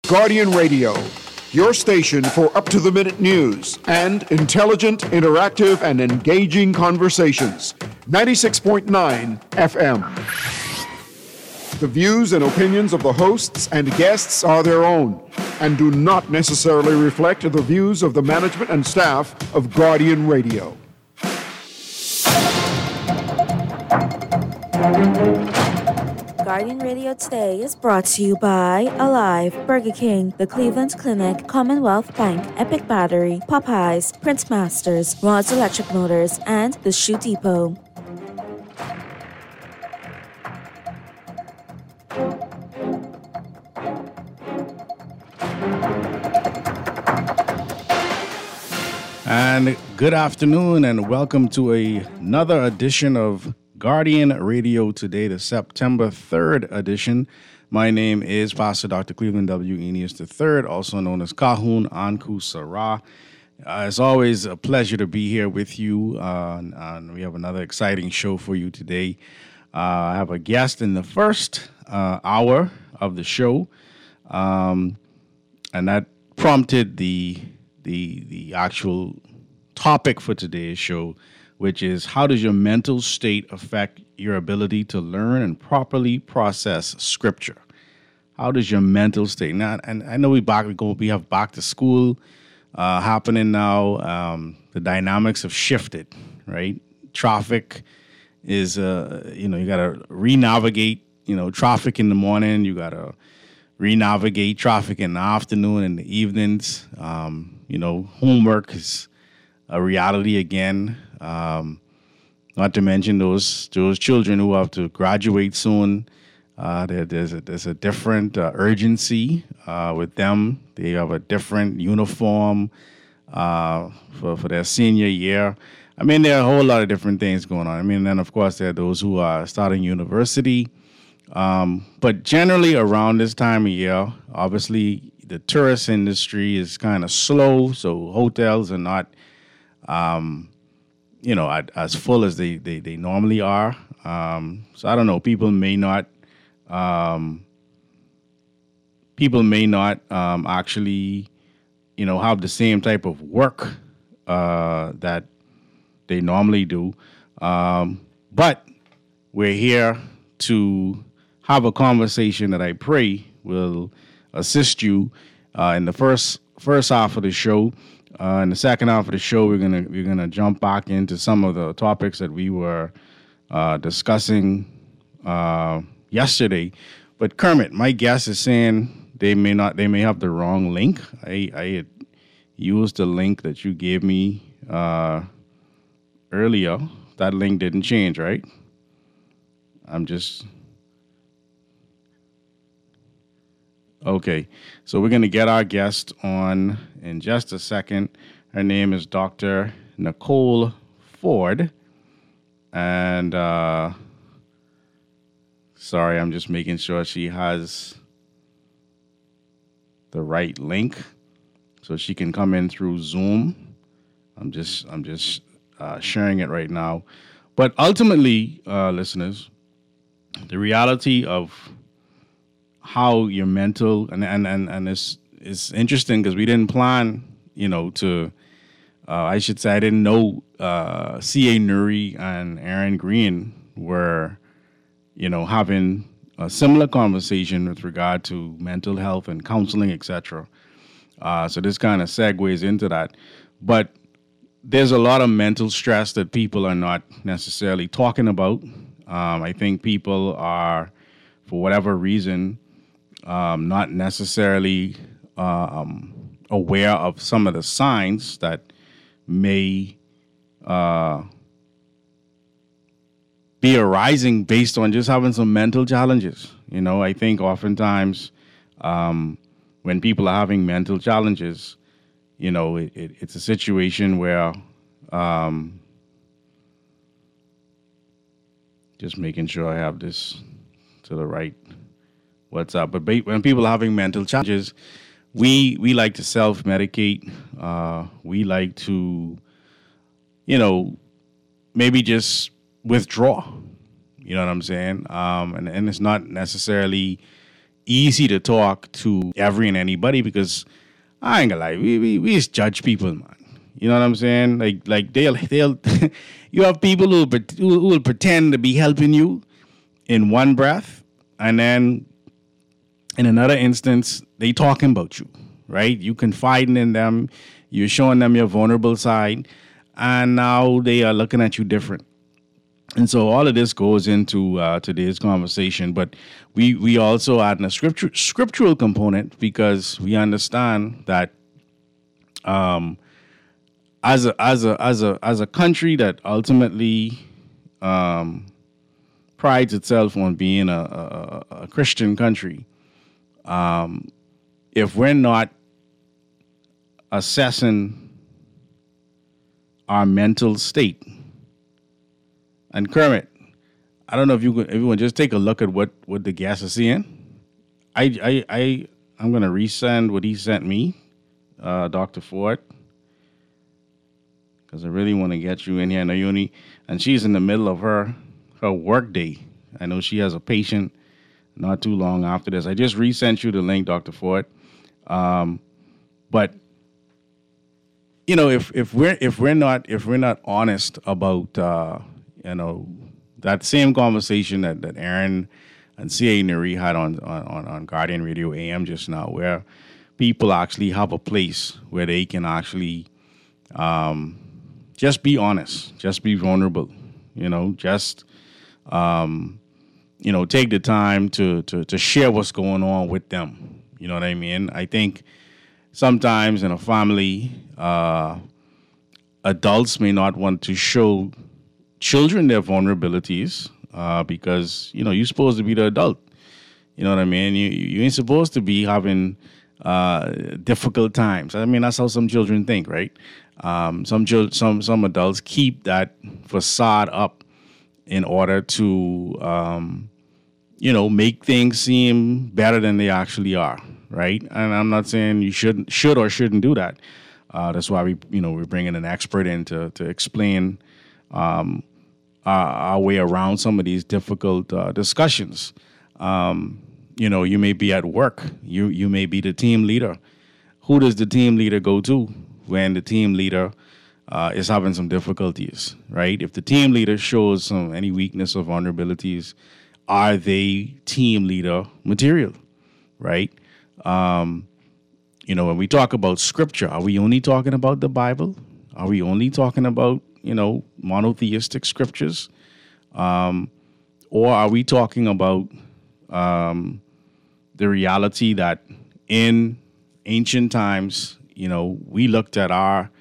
Guardian Radio, your station for up-to-the-minute news and intelligent, interactive, and engaging conversations. 96.9 FM. The views and opinions of the hosts and guests are their own and do not necessarily reflect the views of the management and staff of Guardian Radio. Guardian Radio Today is brought to you by Alive, Burger King, the Cleveland Clinic, Commonwealth Bank, Epic Battery, Popeyes, Prince Masters, Rods Electric Motors, and The Shoe Depot. And good afternoon and welcome to another edition of Guardian Radio Today, the September 3rd edition. My name is Pastor Dr. Cleveland W. Eneas III, also known as Kahun Anku Sarah. It's always a pleasure to be here with you, and we have another exciting show for you today. I have a guest in the first hour of the show, and that prompted the actual topic for today's show, which is how does your mental state affect your ability to learn and properly process Scripture? How does your mental state? Now, and I know we have back to school happening now. The dynamics have shifted, right? Traffic is, you got to re-navigate, traffic in the morning. You got to re-navigate traffic in the afternoon and the evenings. Homework is a reality again. Not to mention those children who have to graduate soon. There's a different urgency with them. They have a different uniform for their senior year. I mean, there are a whole lot of different things going on. I mean, then of course there are those who are starting university. But generally around this time of year, obviously the tourist industry is kind of slow, so hotels are not, as full as they normally are. So I don't know. People may not actually, have the same type of work that they normally do. But we're here to have a conversation that I pray will assist you in the first half of the show. In the second half of the show, we're gonna jump back into some of the topics that we were discussing yesterday. But Kermit, my guess is saying they may have the wrong link. I had used the link that you gave me earlier. That link didn't change, right? Okay, so we're going to get our guest on in just a second. Her name is Dr. Nicole Ford. And, sorry, I'm just making sure she has the right link so she can come in through Zoom. I'm just sharing it right now. But ultimately, listeners, the reality of how your mental and it's interesting because we didn't plan, to I didn't know C.A. Nuri and Aaron Green were, having a similar conversation with regard to mental health and counseling, etc. So this kind of segues into that. But there's a lot of mental stress that people are not necessarily talking about. I think people are, for whatever reason, not necessarily aware of some of the signs that may be arising based on just having some mental challenges. I think oftentimes when people are having mental challenges, it's a situation where just making sure I have this to the right. What's up? But when people are having mental challenges, we like to self-medicate. We like to, maybe just withdraw. You know what I'm saying? And it's not necessarily easy to talk to every and anybody because I ain't gonna lie, we just judge people, man. You know what I'm saying? Like they'll you have people who will pretend to be helping you in one breath, and then in another instance they talking about you, right? You confiding in them, you're showing them your vulnerable side, and now they are looking at you different. And so all of this goes into today's conversation, but we also add a scriptural component because we understand that as a country that ultimately prides itself on being a Christian country, if we're not assessing our mental state, and Kermit, I don't know if everyone just take a look at what the guests are seeing. I'm gonna resend what he sent me, Dr. Ford, because I really want to get you in here, Nayuni, and she's in the middle of her work day. I know she has a patient not too long after this. I just resent you the link, Dr. Ford. But you know, if we're not honest about that same conversation that Aaron and C.A. Nuri had on Guardian Radio AM just now, where people actually have a place where they can actually just be honest, just be vulnerable, just take the time to share what's going on with them. You know what I mean? I think sometimes in a family, adults may not want to show children their vulnerabilities because, you're supposed to be the adult. You know what I mean? You ain't supposed to be having difficult times. I mean, that's how some children think, right? Some adults keep that facade up in order to, make things seem better than they actually are, right? And I'm not saying you should or shouldn't do that. That's why we're bringing an expert in to explain our way around some of these difficult discussions. You may be at work. You may be the team leader. Who does the team leader go to when the team leader is having some difficulties, right? If the team leader shows any weakness or vulnerabilities, are they team leader material, right? When we talk about scripture, are we only talking about the Bible? Are we only talking about, monotheistic scriptures? Or are we talking about the reality that in ancient times, we looked at our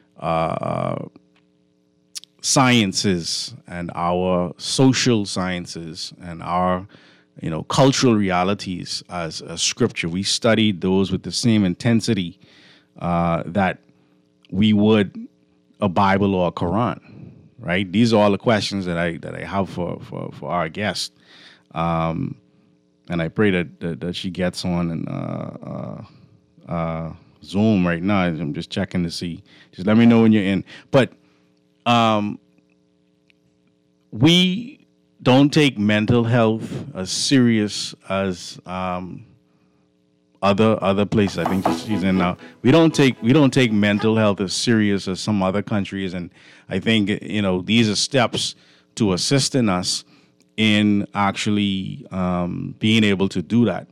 sciences and our social sciences and our cultural realities as a scripture. We studied those with the same intensity that we would a Bible or a Quran, right? These are all the questions that I have for our guest, and I pray that she gets on and Zoom right now. I'm just checking to see. Just let me know when you're in. But we don't take mental health as serious as other places. I think she's in now. We don't take mental health as serious as some other countries, and I think these are steps to assisting us in actually being able to do that.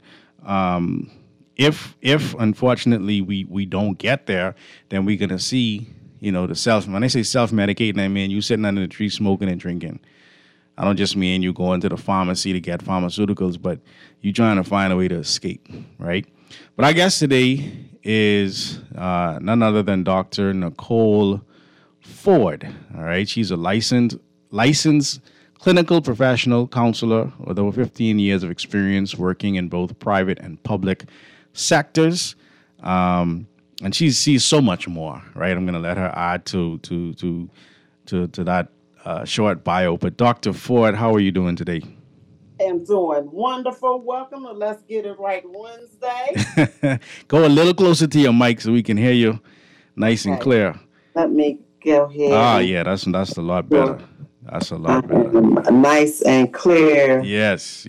If unfortunately we don't get there, then we're gonna see the when I say self-medicating, I mean you sitting under the tree smoking and drinking. I don't just mean you going to the pharmacy to get pharmaceuticals, but you trying to find a way to escape, right? But our guest today is none other than Dr. Nicole Ford. All right, she's a licensed clinical professional counselor with over 15 years of experience working in both private and public sectors. And she sees so much more, right? I'm going to let her add to that short bio. But Dr. Ford, how are you doing today? I'm doing wonderful. Welcome to Let's Get It Right Wednesday. Go a little closer to your mic so we can hear you nice and clear. Let me go ahead. Ah, yeah, that's a lot better. That's a lot better. Nice and clear. Yes.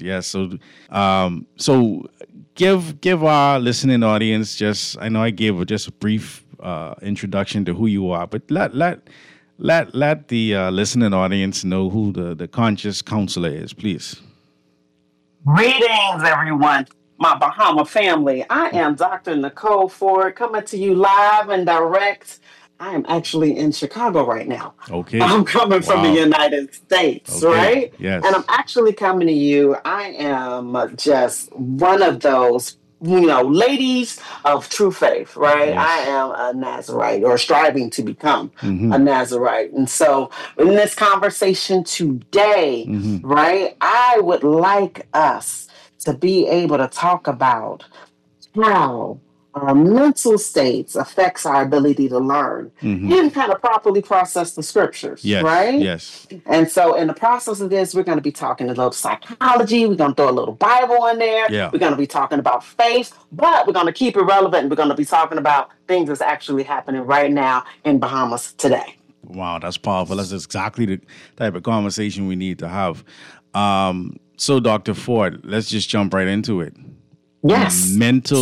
So give our listening audience I know I gave just a brief introduction to who you are, but let the listening audience know who the conscious counselor is, please. Greetings, everyone. My Bahama family. I am Dr. Nicole Ford coming to you live and direct. I am actually in Chicago right now. Okay. I'm coming from the United States, right? Yes. And I'm actually coming to you. I am just one of those, ladies of true faith, right? Yes. I am a Nazarite or striving to become a Nazarite. And so in this conversation today, right, I would like us to be able to talk about how our mental states affects our ability to learn and kind of properly process the scriptures, right? Yes. And so in the process of this, we're going to be talking a little psychology. We're going to throw a little Bible in there. Yeah. We're going to be talking about faith, but we're going to keep it relevant. And we're going to be talking about things that's actually happening right now in Bahamas today. Wow, that's powerful. That's exactly the type of conversation we need to have. So, Dr. Ford, let's just jump right into it. Yes.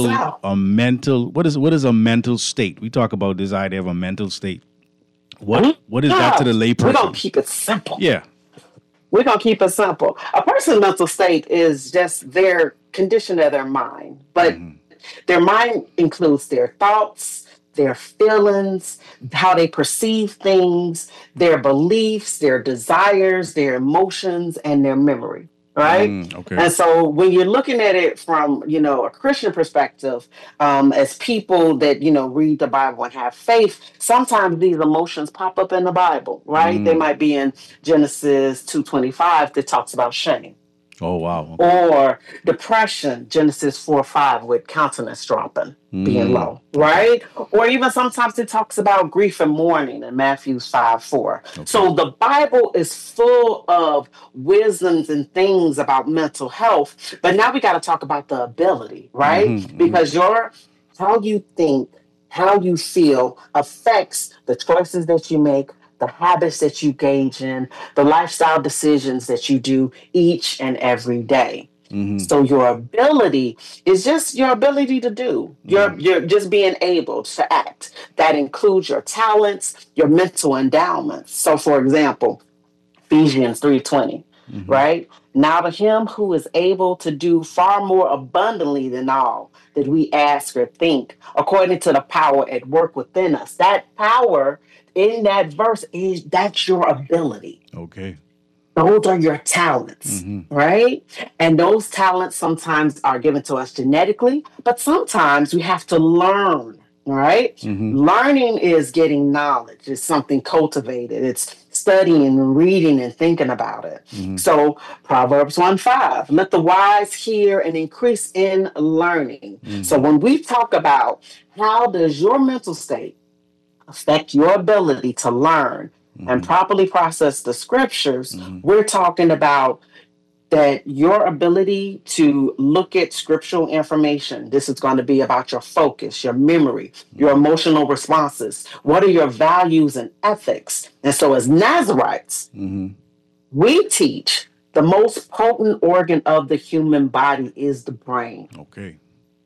What is a mental state? We talk about this idea of a mental state. What is that to the layperson? We're going to keep it simple. Yeah. We're going to keep it simple. A person's mental state is just their condition of their mind, but their mind includes their thoughts, their feelings, how they perceive things, their beliefs, their desires, their emotions, and their memory. Right. Okay. And so when you're looking at it from, a Christian perspective, as people that, read the Bible and have faith, sometimes these emotions pop up in the Bible. Right. They might be in Genesis 2:25 that talks about shame. Oh, wow. Okay. Or depression, Genesis 4:5 with countenance dropping, being low, right? Or even sometimes it talks about grief and mourning in Matthew 5:4. Okay. So the Bible is full of wisdoms and things about mental health. But now we got to talk about the ability, right? Because how you think, how you feel affects the choices that you make, the habits that you engage in, the lifestyle decisions that you do each and every day. So your ability is just your ability to do. You're just being able to act. That includes your talents, your mental endowments. So for example, Ephesians 3:20, right? Now to him who is able to do far more abundantly than all that we ask or think, according to the power at work within us. That power in that verse that's your ability. Okay. Those are your talents, right? And those talents sometimes are given to us genetically, but sometimes we have to learn, right? Learning is getting knowledge. It's something cultivated. It's studying and reading and thinking about it. So Proverbs 1:5, let the wise hear and increase in learning. So when we talk about how does your mental state affect your ability to learn and properly process the scriptures, we're talking about that your ability to look at scriptural information. This is going to be about your focus, your memory, your emotional responses. What are your values and ethics? And so as Nazarites, we teach the most potent organ of the human body is the brain. Okay.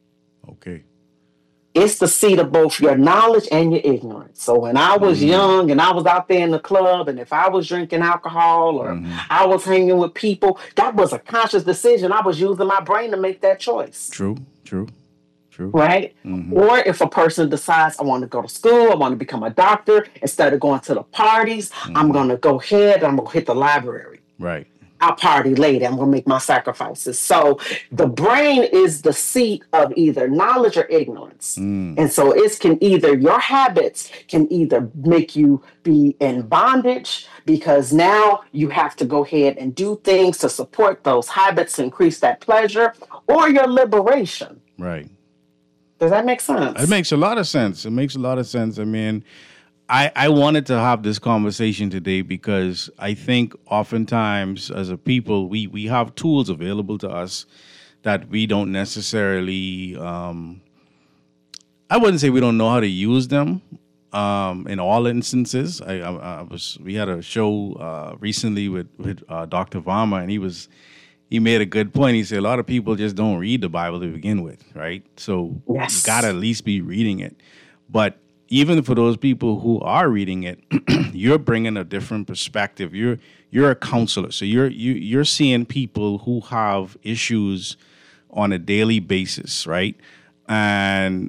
It's the seat of both your knowledge and your ignorance. So when I was young and I was out there in the club, and if I was drinking alcohol or I was hanging with people, that was a conscious decision. I was using my brain to make that choice. True. Right? Or if a person decides, I want to go to school, I want to become a doctor, instead of going to the parties, I'm going to go ahead, I'm going to hit the library. Right. I'll party later. I'm going to make my sacrifices. So the brain is the seat of either knowledge or ignorance. And so your habits can either make you be in bondage because now you have to go ahead and do things to support those habits to increase that pleasure, or your liberation. Right. Does that make sense? It makes a lot of sense. I mean, I wanted to have this conversation today because I think oftentimes as a people, we have tools available to us that we don't necessarily, I wouldn't say we don't know how to use them, in all instances. We had a show recently with Dr. Varma, and he made a good point. He said a lot of people just don't read the Bible to begin with, right? So Yes. you got to at least be reading it. But even for those people who are reading it, you're bringing a different perspective. You're a counselor, so you're seeing people who have issues on a daily basis, right? And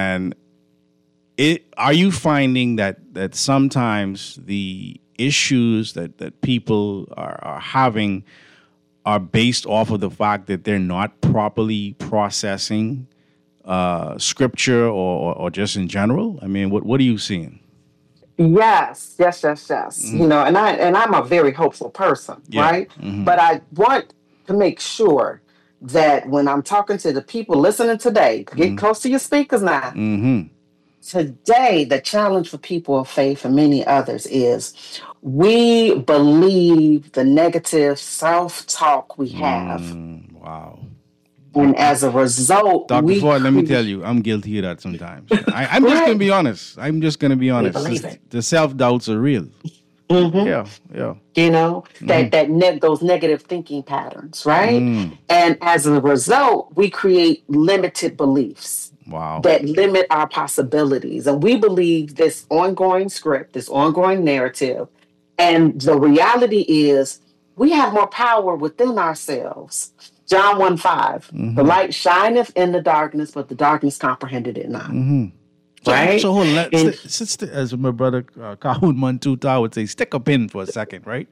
are you finding that sometimes the issues that people are having are based off of the fact that they're not properly processing scripture or just in general? I mean, what are you seeing? Yes. You know, and I'm a very hopeful person, Yeah. right? But I want to make sure that when I'm talking to the people listening today, get close to your speakers now. Today, the challenge for people of faith and many others is we believe the negative self-talk we have. Wow. And as a result, Dr. Ford, let me tell you, I'm guilty of that sometimes. I'm just going to be honest. believe it. The self-doubts are real. Yeah. You know, those negative thinking patterns, right? And as a result, we create limited beliefs. Wow. That limit our possibilities. And we believe this ongoing script, this ongoing narrative. And the reality is we have more power within ourselves. John 1:5, the light shineth in the darkness, but the darkness comprehended it not. Right? So hold on. As my brother Kahun Mantuta would say, stick a pin for a second, right?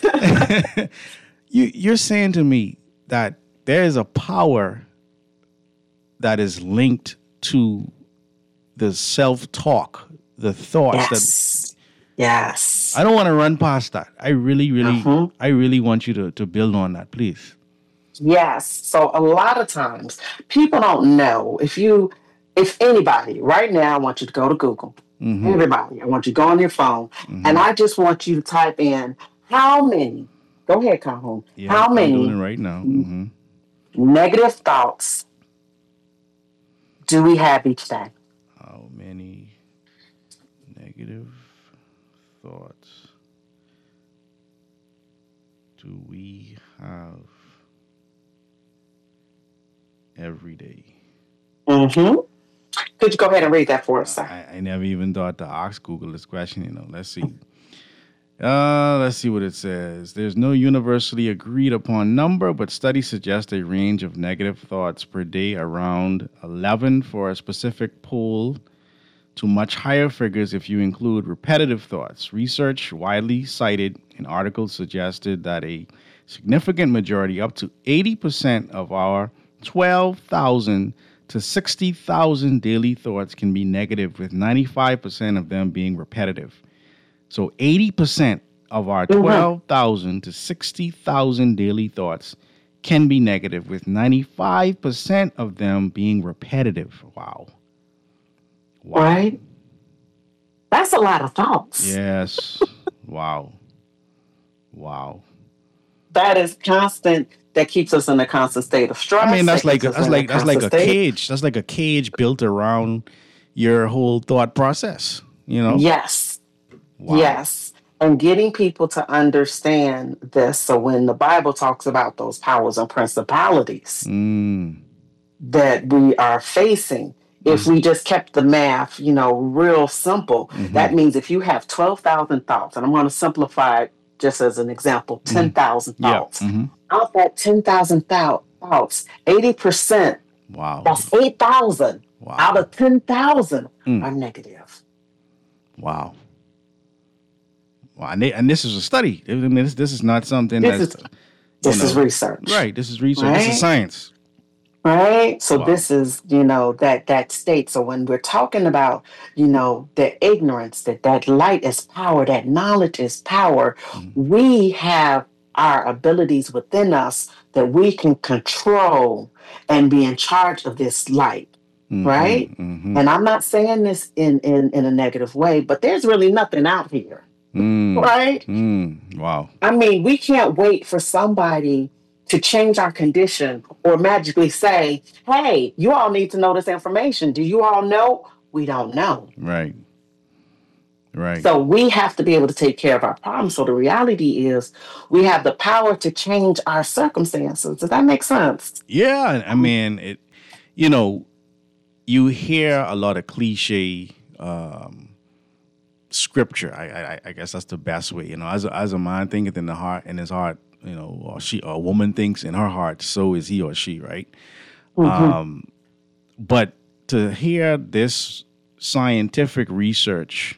You're saying to me that there is a power that is linked to the self-talk, the thoughts Yes. I don't want to run past that. I really want you to build on that, please. Yes. So a lot of times people don't know if anybody right now, I want you to go to Google. Everybody, I want you to go on your phone and I just want you to type in how many, go ahead, Calhoun, how I'm many doing it right now. negative thoughts do we have each day? How many negative thoughts do we have every day? Could you go ahead and read that for us, sir? I never even thought to ask Google this question. Let's see. Let's see what it says. There's no universally agreed upon number, but studies suggest a range of negative thoughts per day around 11 for a specific poll to much higher figures if you include repetitive thoughts. Research widely cited in articles suggested that a significant majority, up to 80% of our 12,000 to 60,000 daily thoughts can be negative, with 95% of them being repetitive. So 80% of our 12,000 to 60,000 daily thoughts can be negative, with 95% of them being repetitive. Wow. Right? That's a lot of thoughts. Yes. Wow. That is constant. That keeps us in a constant state of stress. I mean, that's like a cage. That's like a cage built around your whole thought process. Yes. Wow. Yes. And getting people to understand this. So when the Bible talks about those powers and principalities that we are facing, if we just kept the math, real simple, that means if you have 12,000 thoughts, and I'm going to simplify it just as an example, 10,000 thoughts. Out that 10,000 thoughts, 80%, that's 8,000 out of 10,000 are negative. Wow. And this is a study. I mean, this is not something this is research. Right. This is research. Right? This is science. Right. So this is, that state. So when we're talking about, the ignorance, that light is power, that knowledge is power, we have our abilities within us that we can control and be in charge of this light. Right. And I'm not saying this in a negative way, but there's really nothing out here. Right. Wow. I mean, we can't wait for somebody to change our condition or magically say, hey, you all need to know this information. Do you all know? We don't know. Right. Right. So we have to be able to take care of our problems. So the reality is we have the power to change our circumstances. Does that make sense? Yeah. I mean, you know, you hear a lot of cliche scripture. I guess that's the best way. You know, as a man thinketh in his heart, you know, or a woman thinks in her heart, so is he or she, right? But to hear this scientific research,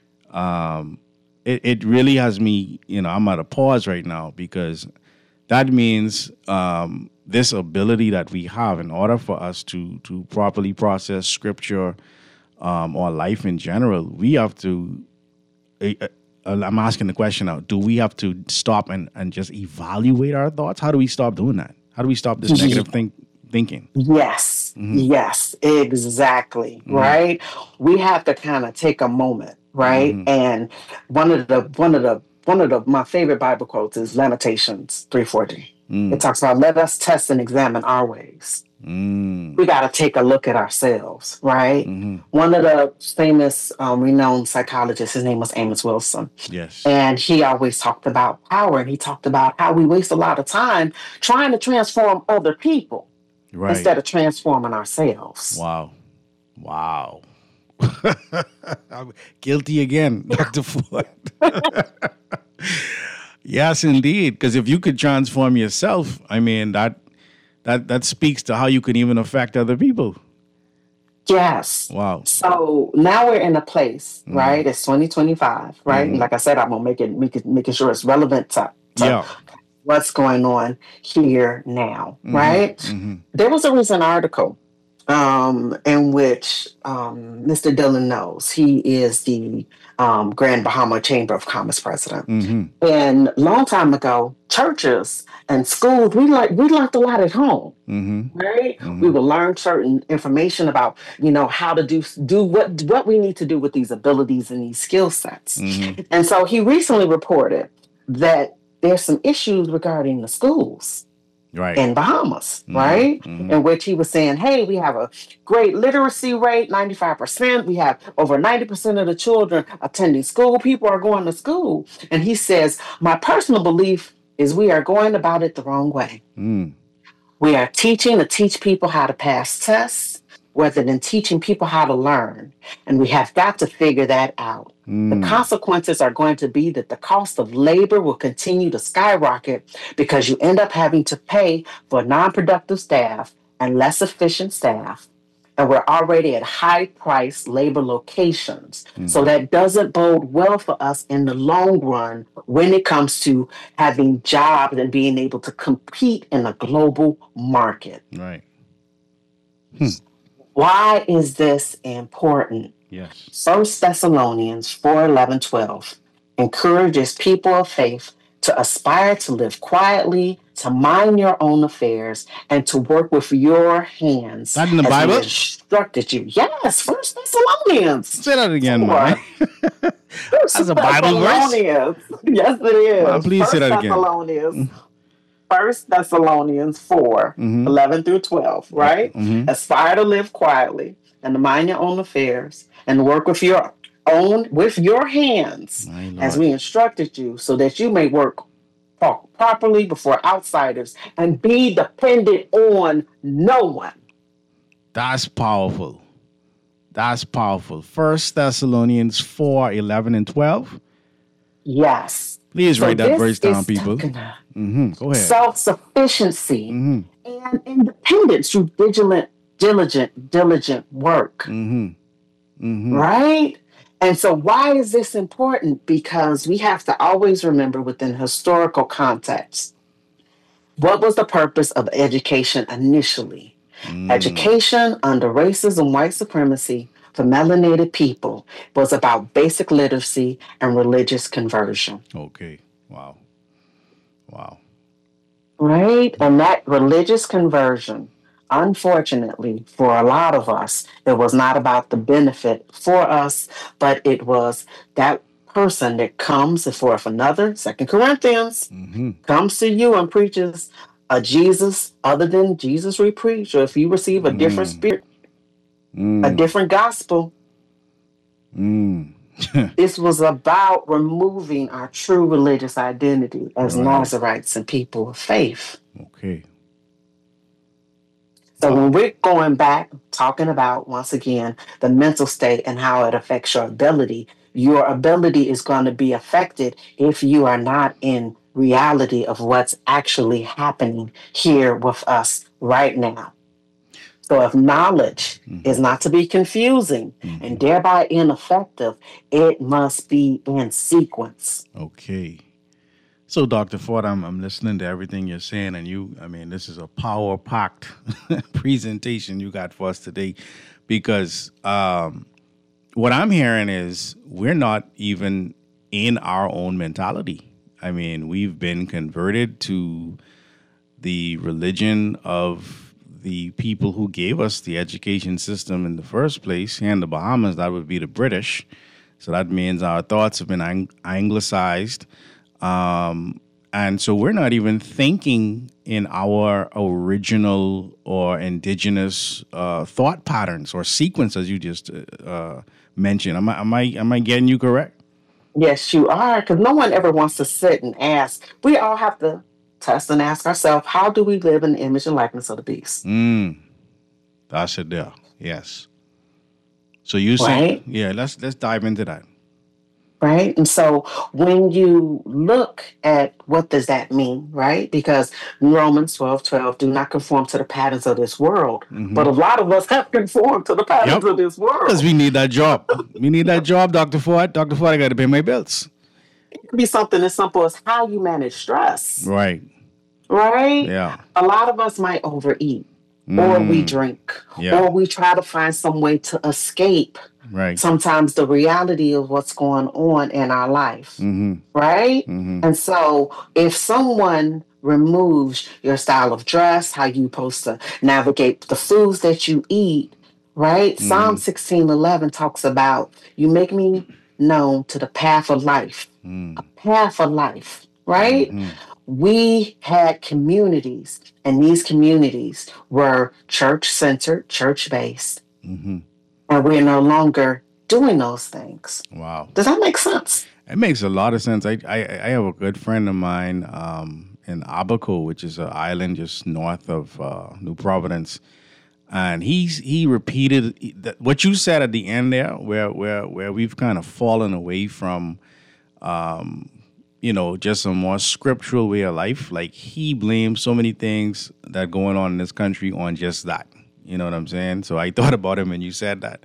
it really has me, you know, I'm at a pause right now, because that means this ability that we have in order for us to properly process scripture or life in general, we have to, I'm asking the question now, do we have to stop and just evaluate our thoughts? How do we stop doing that? How do we stop this negative thinking? Yes, yes, exactly. Right. We have to kind of take a moment, right? And one of my favorite Bible quotes is Lamentations 3:14. It talks about, let us test and examine our ways. We got to take a look at ourselves, right? One of the famous, renowned psychologists, his name was Amos Wilson. Yes. And he always talked about power, and he talked about how we waste a lot of time trying to transform other people instead of transforming ourselves. Wow. I'm guilty again, Dr. Ford. Yes, indeed. Because if you could transform yourself, I mean, that speaks to how you can even affect other people. Yes. Wow. So now we're in a place, right? It's 2025, right? And like I said, I'm gonna making sure it's relevant to what's going on here now, right? There was a recent article in which Mr. Dylan Knows, he is the Grand Bahama Chamber of Commerce president. And long time ago, churches and schools, we learned a lot at home, right? We would learn certain information about, you know, how to do what we need to do with these abilities and these skill sets. And so he recently reported that there's some issues regarding the schools. Right. In Bahamas, right? In which he was saying, hey, we have a great literacy rate, 95%. We have over 90% of the children attending school. People are going to school. And he says, my personal belief is we are going about it the wrong way. We are teaching to teach people how to pass tests rather than teaching people how to learn. And we have got to figure that out. The consequences are going to be that the cost of labor will continue to skyrocket because you end up having to pay for non-productive staff and less efficient staff. And we're already at high-priced labor locations. So that doesn't bode well for us in the long run when it comes to having jobs and being able to compete in a global market. Right. Why is this important? Yes. 1 Thessalonians 4:11-12 encourages people of faith to aspire to live quietly, to mind your own affairs, and to work with your hands. That in the Bible? Instructed you. Yes, 1 Thessalonians. Say that again, man. That's a Bible verse? Yes, it is. Well, please say that again. 1 Thessalonians 4:11-12, right? Aspire to live quietly and to mind your own affairs and to work with your hands as we instructed you, so that you may work properly before outsiders and be dependent on no one. That's powerful. That's powerful. 1 Thessalonians 4:11-12. Yes. Please write that verse down, people. Go ahead. Self-sufficiency and independence through diligent work. Right? And so why is this important? Because we have to always remember within historical context, what was the purpose of education initially? Education under racism, white supremacy for melanated people was about basic literacy and religious conversion. Okay. Wow. Right? And that religious conversion, unfortunately, for a lot of us, it was not about the benefit for us, but it was that person that comes for another, 2 Corinthians, comes to you and preaches a Jesus other than Jesus we preach, or if you receive a different spirit, a different gospel, This was about removing our true religious identity as Right. Nazarites and people of faith. Okay. So Oh, when we're going back, talking about, once again, the mental state and how it affects your ability is going to be affected if you are not in reality of what's actually happening here with us right now. So if knowledge is not to be confusing and thereby ineffective, it must be in sequence. okay. So, Dr. Ford, I'm listening to everything you're saying, and this is a power-packed presentation you got for us today, because what I'm hearing is we're not even in our own mentality. I mean, we've been converted to the religion of the people who gave us the education system in the first place. Here in the Bahamas, that would be the British. So that means our thoughts have been anglicized. And so we're not even thinking in our original or indigenous thought patterns or sequence, as you just mentioned. Am I getting you correct? Yes, you are, because no one ever wants to sit and ask. We all have to test and ask ourselves, how do we live in the image and likeness of the beast? That's it there. Yes. So you say, Right? yeah, let's dive into that. Right. And so when you look at what does that mean, right? Because Romans 12:12, do not conform to the patterns of this world. But a lot of us have conformed to the patterns Yep. of this world. Because we need that job. We need that job, Dr. Ford. Dr. Ford, I got to pay my bills. It could be something as simple as how you manage stress. Right. Right? Yeah. A lot of us might overeat, or we drink, Yeah. or we try to find some way to escape Right. sometimes the reality of what's going on in our life. Right? And so if someone removes your style of dress, how you supposed to navigate the foods that you eat, right? Psalm 16:11 talks about you make me known to the path of life. A path of life, right? We had communities, and these communities were church-centered, church-based. And we're no longer doing those things. Wow. Does that make sense? It makes a lot of sense. I have a good friend of mine in Abaco, which is an island just north of New Providence, and he repeated what you said at the end there, where we've kind of fallen away from, just a more scriptural way of life. Like he blames so many things that going on in this country on just that. You know what I'm saying? So I thought about him when you said that.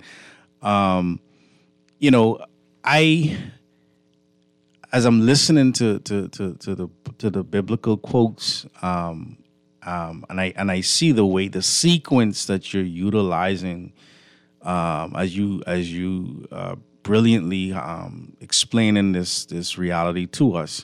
As I'm listening to the biblical quotes, and I see the sequence that you're utilizing, as you brilliantly explaining this reality to us.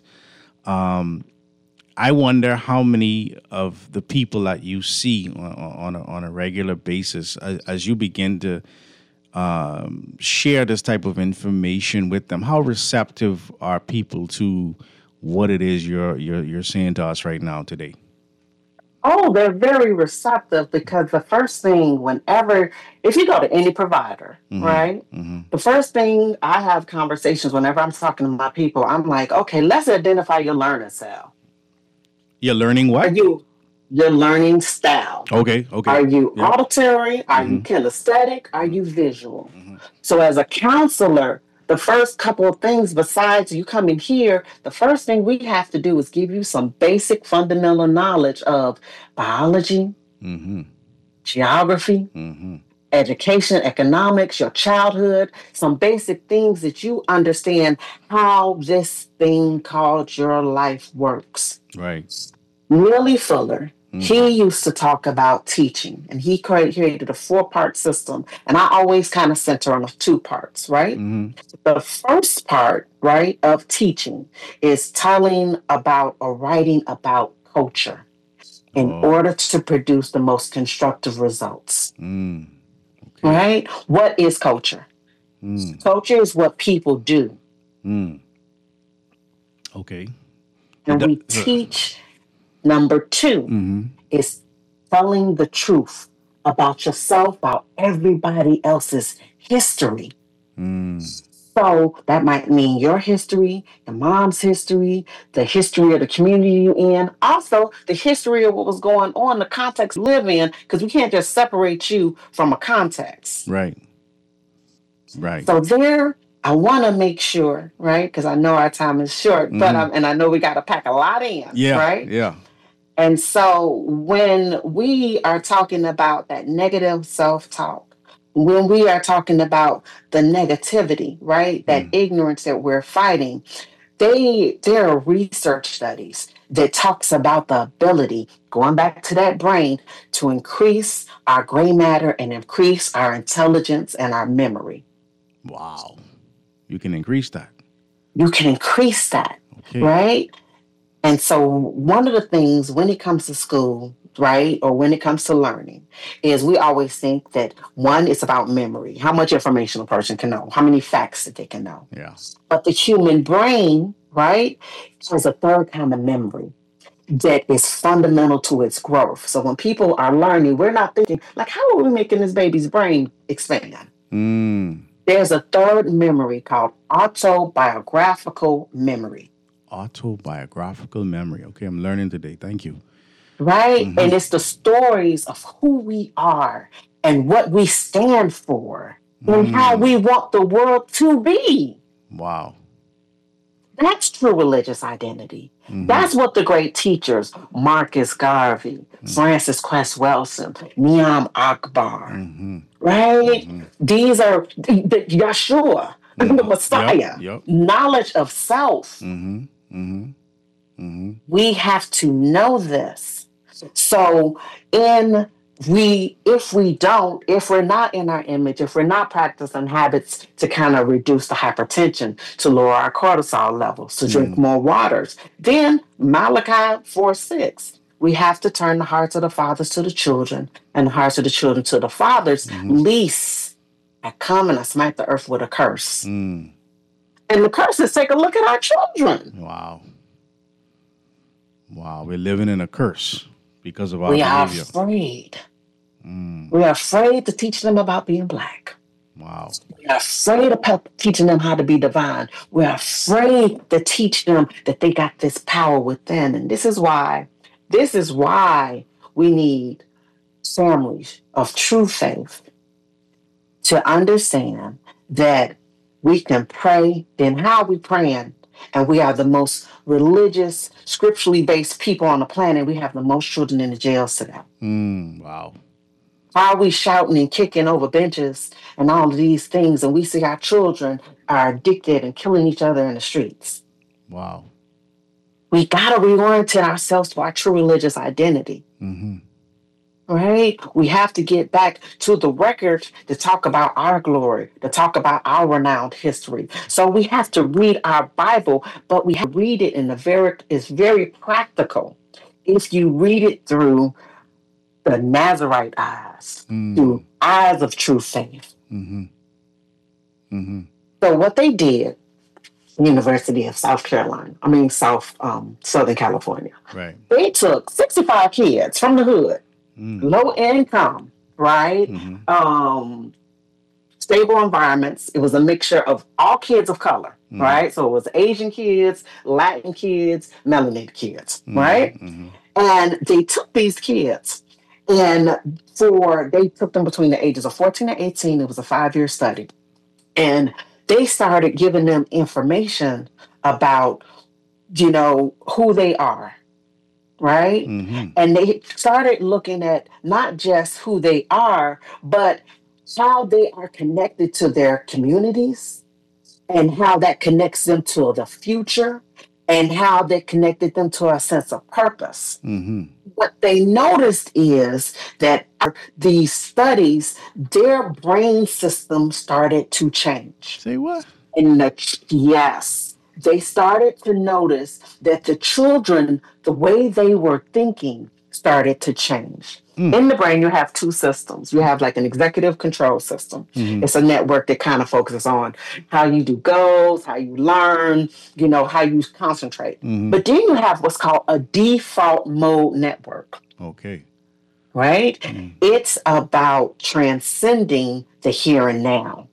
I wonder how many of the people that you see on a regular basis, as you begin to share this type of information with them, how receptive are people to what it is you're saying to us right now today? Oh, they're very receptive, because the first thing, if you go to any provider, right? The first thing I have conversations whenever I'm talking to my people, I'm like, okay, let's identify your learning style. You're learning what? Your learning style. Okay. Are you Yeah. auditory? Are you kinesthetic? Are you visual? So as a counselor, the first couple of things besides you coming here, the first thing we have to do is give you some basic fundamental knowledge of biology, geography, education, economics, your childhood, some basic things that you understand how this thing called your life works. Right. Neely Fuller, he used to talk about teaching, and he created a 4-part system. And I always kind of center on the 2 parts, right? The first part, right, of teaching is telling about or writing about culture in order to produce the most constructive results. Okay. Right? What is culture? Culture is what people do. Okay. And we teach. Number 2 is telling the truth about yourself, about everybody else's history. So that might mean your history, your mom's history, the history of the community you in, also the history of what was going on, the context you live in, because we can't just separate you from a context. Right. Right. So there, I want to make sure, right? Because I know our time is short, but and I know we got to pack a lot in, Yeah. right? Yeah. And so when we are talking about that negative self-talk, when we are talking about the negativity, right? That ignorance that we're fighting, there are research studies that talks about the ability, going back to that brain, to increase our gray matter and increase our intelligence and our memory. Wow. You can increase that. You can increase that, Okay. right? And so one of the things when it comes to school, right, or when it comes to learning, is we always think that one, it's about memory, how much information a person can know, how many facts that they can know. Yeah. But the human brain, right, has a third kind of memory that is fundamental to its growth. So when people are learning, we're not thinking, like, how are we making this baby's brain expand? There's a third memory called autobiographical memory. Autobiographical memory. Okay, I'm learning today. Thank you. Right? And it's the stories of who we are and what we stand for and how we want the world to be. Wow. That's true religious identity. That's what the great teachers, Marcus Garvey, Francis Cress Welsing, Niam Akbar, right? These are the Yeshua, the Messiah, knowledge of self. We have to know this. So if we're not in our image, if we're not practicing habits to kind of reduce the hypertension, to lower our cortisol levels, to drink more waters, then Malachi 4:6, we have to turn the hearts of the fathers to the children and the hearts of the children to the fathers, lest I come and I smite the earth with a curse. And the curse is, take a look at our children. Wow. Wow, we're living in a curse because of our behavior. We are afraid. We are afraid to teach them about being Black. Wow. We are afraid of teaching them how to be divine. We are afraid to teach them that they got this power within. And this is why we need families of true faith to understand that we can pray. Then how are we praying? And we are the most religious, scripturally based people on the planet. We have the most children in the jails today. Wow. How are we shouting and kicking over benches and all of these things? And we see our children are addicted and killing each other in the streets. Wow. We got to reorient ourselves to our true religious identity. Right? We have to get back to the record to talk about our glory, to talk about our renowned history. So we have to read our Bible, but we have to read it it's very practical. If you read it through the Nazarite eyes, through eyes of true faith. So what they did, University of Southern California, right? They took 65 kids from the hood, low income, right? Stable environments. It was a mixture of all kids of color, right? So it was Asian kids, Latin kids, melanated kids, right? And they took these kids and they took them between the ages of 14 and 18. It was a 5-year study. And they started giving them information about, who they are, right? And they started looking at not just who they are, but how they are connected to their communities and how that connects them to the future and how that connected them to a sense of purpose. What they noticed is that these studies, their brain system started to change. Say what? Yes. They started to notice that the children, the way they were thinking, started to change. In the brain, you have two systems. You have like an executive control system. It's a network that kind of focuses on how you do goals, how you learn, how you concentrate. But then you have what's called a default mode network. Okay. Right? It's about transcending the here and now.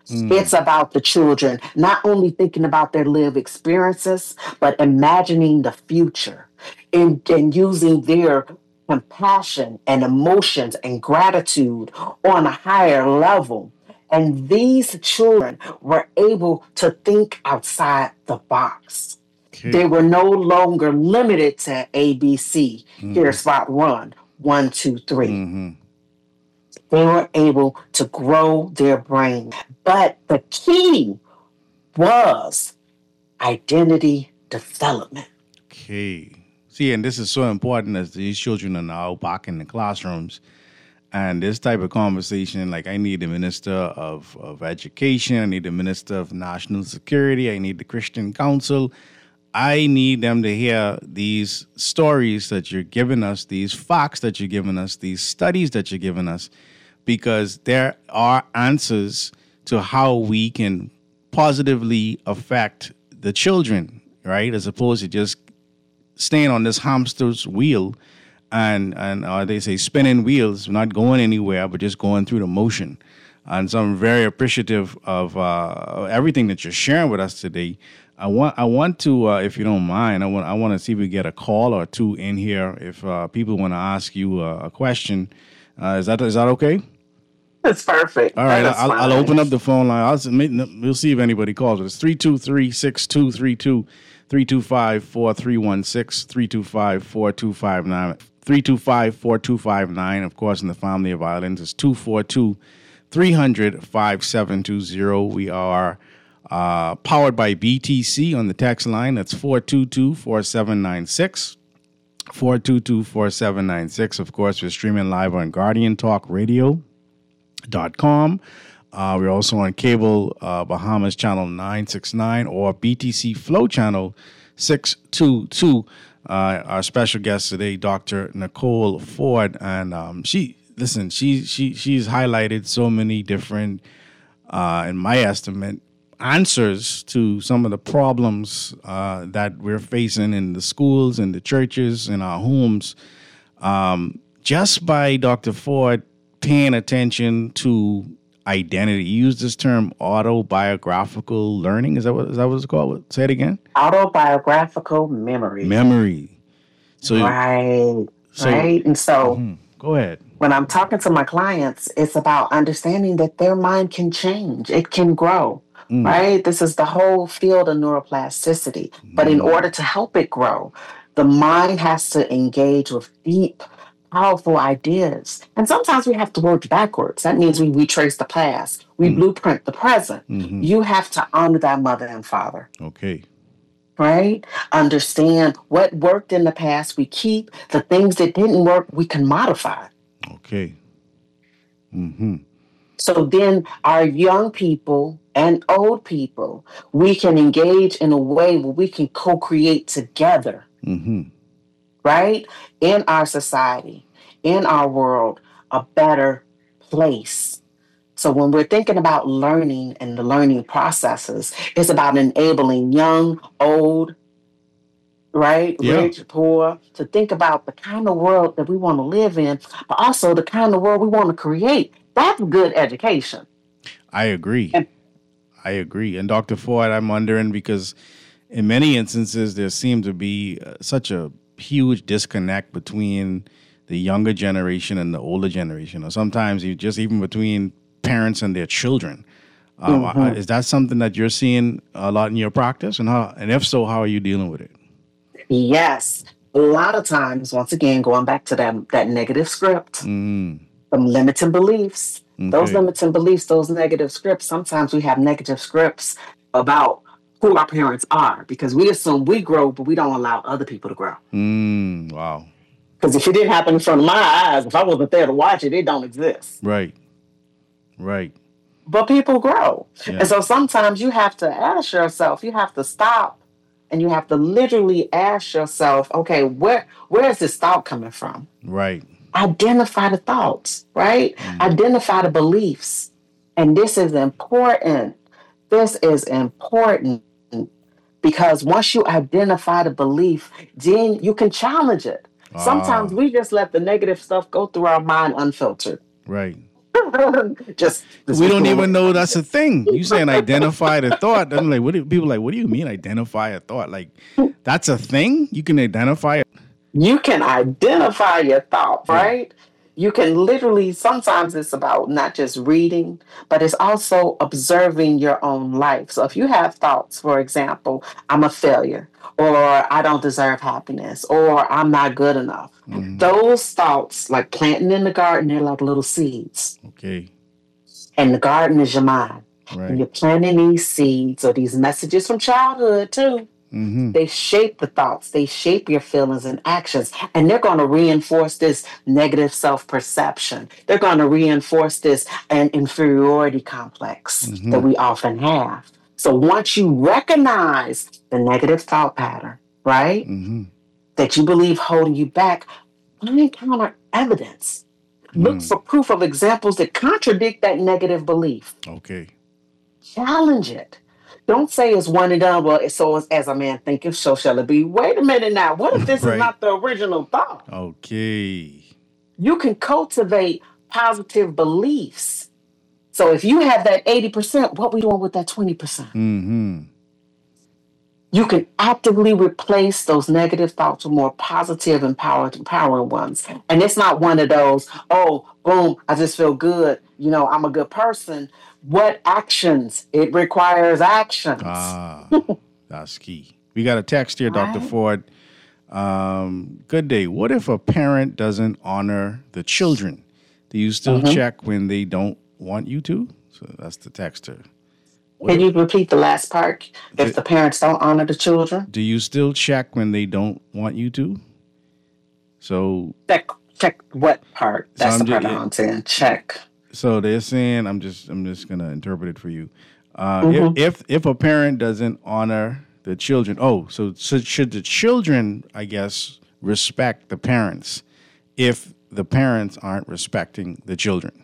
It's about the children not only thinking about their lived experiences, but imagining the future and using their compassion and emotions and gratitude on a higher level. And these children were able to think outside the box. They Okay. were no longer limited to ABC. Here's spot one, two, three. They were able to grow their brain. But the key was identity development. Okay. See, and this is so important as these children are now back in the classrooms. And this type of conversation, like I need the Minister of Education, I need the Minister of National Security, I need the Christian Council. I need them to hear these stories that you're giving us, these facts that you're giving us, these studies that you're giving us, because there are answers to how we can positively affect the children, right? As opposed to just staying on this hamster's wheel and they say spinning wheels, not going anywhere, but just going through the motion. And so I'm very appreciative of everything that you're sharing with us today. I want to, if you don't mind, I want to see if we get a call or two in here. If people want to ask you a question, is that okay? That's perfect. All right, That is I'll fine. open up the phone line. We'll see if anybody calls. It's 323-6232, 325-4316, 325-4259, 325-4259. Of course, in the family of islands, it's 242-300-5720. We are powered by BTC on the text line. That's 422-4796. 422-4796. Of course, we're streaming live on GuardianTalkRadio.com. We're also on cable Bahamas channel 969 or BTC Flow channel 622. Our special guest today, Dr. Nicole Ford, and she's highlighted so many different, in my estimate, answers to some of the problems that we're facing in the schools, in the churches, in our homes, just by Dr. Ford paying attention to identity. You use this term autobiographical learning. Is that what it's called? Say it again. Autobiographical memory. Memory. So Right. Right. And so go ahead. when I'm talking to my clients, it's about understanding that their mind can change, it can grow. Right? This is the whole field of neuroplasticity. But in order to help it grow, the mind has to engage with deep, powerful ideas. And sometimes we have to work backwards. That means we retrace the past, we blueprint the present. You have to honor that mother and father. Okay. Right? Understand what worked in the past, we keep. The things that didn't work, we can modify. Okay. So then our young people and old people, we can engage in a way where we can co-create together, right? In our society, in our world, a better place. So when we're thinking about learning and the learning processes, it's about enabling young, old, right, Yeah. rich, poor, to think about the kind of world that we want to live in, but also the kind of world we want to create. That's good education. I agree. And- And Dr. Ford, I'm wondering because in many instances there seems to be such a huge disconnect between the younger generation and the older generation, or sometimes even between parents and their children. Is that something that you're seeing a lot in your practice? And if so, how are you dealing with it? Yes. A lot of times, once again, going back to that negative script, some limiting beliefs. Those Okay. limiting beliefs, those negative scripts, sometimes we have negative scripts about who our parents are because we assume we grow, but we don't allow other people to grow. Wow. Because if it didn't happen in front of my eyes, if I wasn't there to watch it, it don't exist. Right. But people grow. Yeah. And so sometimes you have to ask yourself, you have to stop and you have to literally ask yourself, okay, where is this thought coming from? Right. Identify the thoughts, right? Identify the beliefs. And this is important. This is important because once you identify the belief, then you can challenge it. Sometimes we just let the negative stuff go through our mind unfiltered. Right. Just we don't even know that's a thing. You saying identify the thought? I'm like, people like? What do you mean identify a thought? Like, that's a thing? You can identify it. You can identify your thoughts, right? You can literally, sometimes it's about not just reading, but it's also observing your own life. So if you have thoughts, for example, I'm a failure, or I don't deserve happiness, or I'm not good enough. Those thoughts, like planting in the garden, they're like little seeds. Okay. And the garden is your mind. Right. And you're planting these seeds or these messages from childhood too. They shape the thoughts, they shape your feelings and actions, and they're going to reinforce this negative self-perception. They're going to reinforce this an inferiority complex that we often have. So once you recognize the negative thought pattern, right, that you believe holding you back, find counter evidence. Look for proof of examples that contradict that negative belief. Okay. Challenge it. Don't say it's one and done. Well, so as a man thinketh, so shall it be. Wait a minute now. What if this is not the original thought? Okay. You can cultivate positive beliefs. So if you have that 80%, what we doing with that 20%? You can actively replace those negative thoughts with more positive, empowering ones. And it's not one of those, oh, boom, I just feel good. You know, I'm a good person. What actions? It requires actions. That's key. We got a text here, Dr. Ford. Good day. What if a parent doesn't honor the children? Do you still check when they don't want you to? So that's the texter. Can you repeat the last part? If the parents don't honor the children? Do you still check when they don't want you to? So check what part? That's the part I'm saying. Check. So they're saying, I'm just gonna interpret it for you. If a parent doesn't honor the children, so should the children, I guess, respect the parents if the parents aren't respecting the children?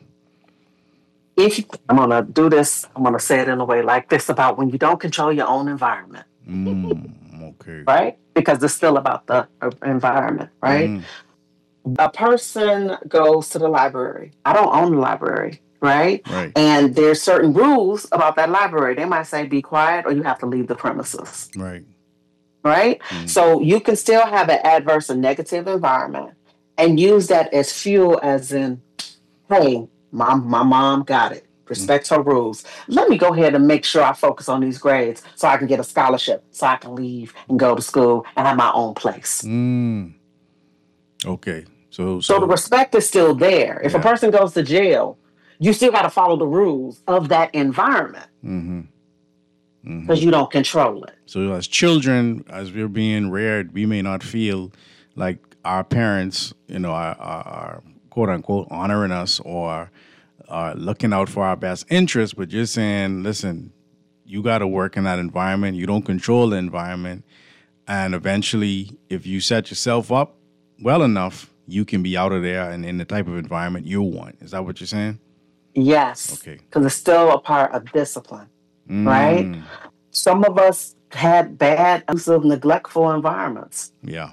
I'm gonna do this, I'm gonna say it in a way like this about when you don't control your own environment. Okay. Right? Because it's still about the environment, right? A person goes to the library. I don't own the library, right? And there's certain rules about that library. They might say be quiet or you have to leave the premises. Right? So you can still have an adverse or negative environment and use that as fuel, as in, hey, my mom got it. Respect her rules. Let me go ahead and make sure I focus on these grades so I can get a scholarship, so I can leave and go to school and have my own place. Okay. So the respect is still there. If a person goes to jail, you still got to follow the rules of that environment because you don't control it. So as children, as we're being reared, we may not feel like our parents, are quote unquote honoring us or looking out for our best interests, but you're saying, listen, you got to work in that environment. You don't control the environment. And eventually, if you set yourself up well enough, you can be out of there and in the type of environment you want. Is that what you're saying? Yes. Okay. Because it's still a part of discipline, right? Some of us had bad, abusive, neglectful environments. Yeah.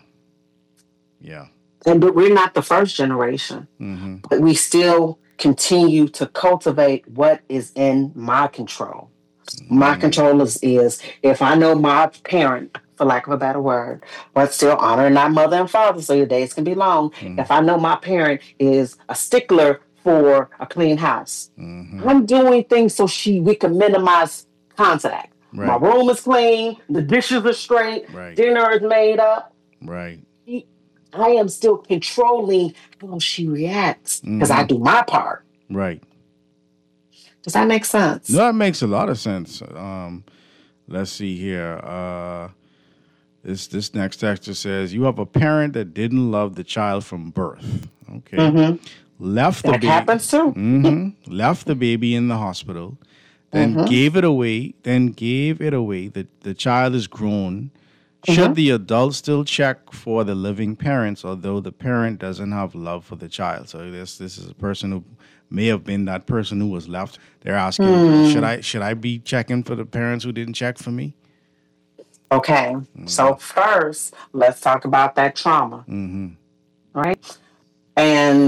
And we're not the first generation, but we still continue to cultivate what is in my control. My control is if I know my parent, for lack of a better word, but still honoring our mother and father so your days can be long. If I know my parent is a stickler for a clean house, I'm doing things so we can minimize contact. My room is clean, the dishes are straight, dinner is made up. I am still controlling how she reacts because I do my part. Does that make sense? No, that makes a lot of sense. Let's see here. This next texter says, you have a parent that didn't love the child from birth. Okay. Left the baby. That happens too. Left the baby in the hospital, then gave it away. The child is grown. Should the adult still check for the living parents, although the parent doesn't have love for the child? So this is a person who may have been that person who was left. They're asking, should I be checking for the parents who didn't check for me? Okay. So first, let's talk about that trauma. Right? And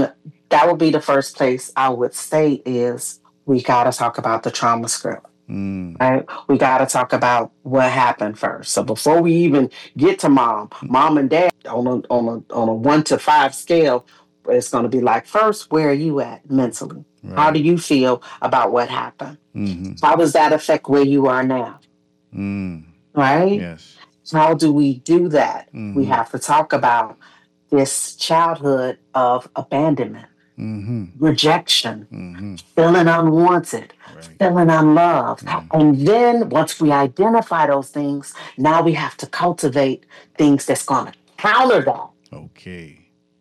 that would be the first place I would say is we got to talk about the trauma script. Right? We got to talk about what happened first. So before we even get to mom and dad on a 1 to 5 scale, it's going to be like, first, where are you at mentally? Right. How do you feel about what happened? Mm-hmm. How does that affect where you are now? Right? Yes. How do we do that? Mm-hmm. We have to talk about this childhood of abandonment, rejection, feeling unwanted, feeling unloved. And then once we identify those things, now we have to cultivate things that's going to counter that. Okay.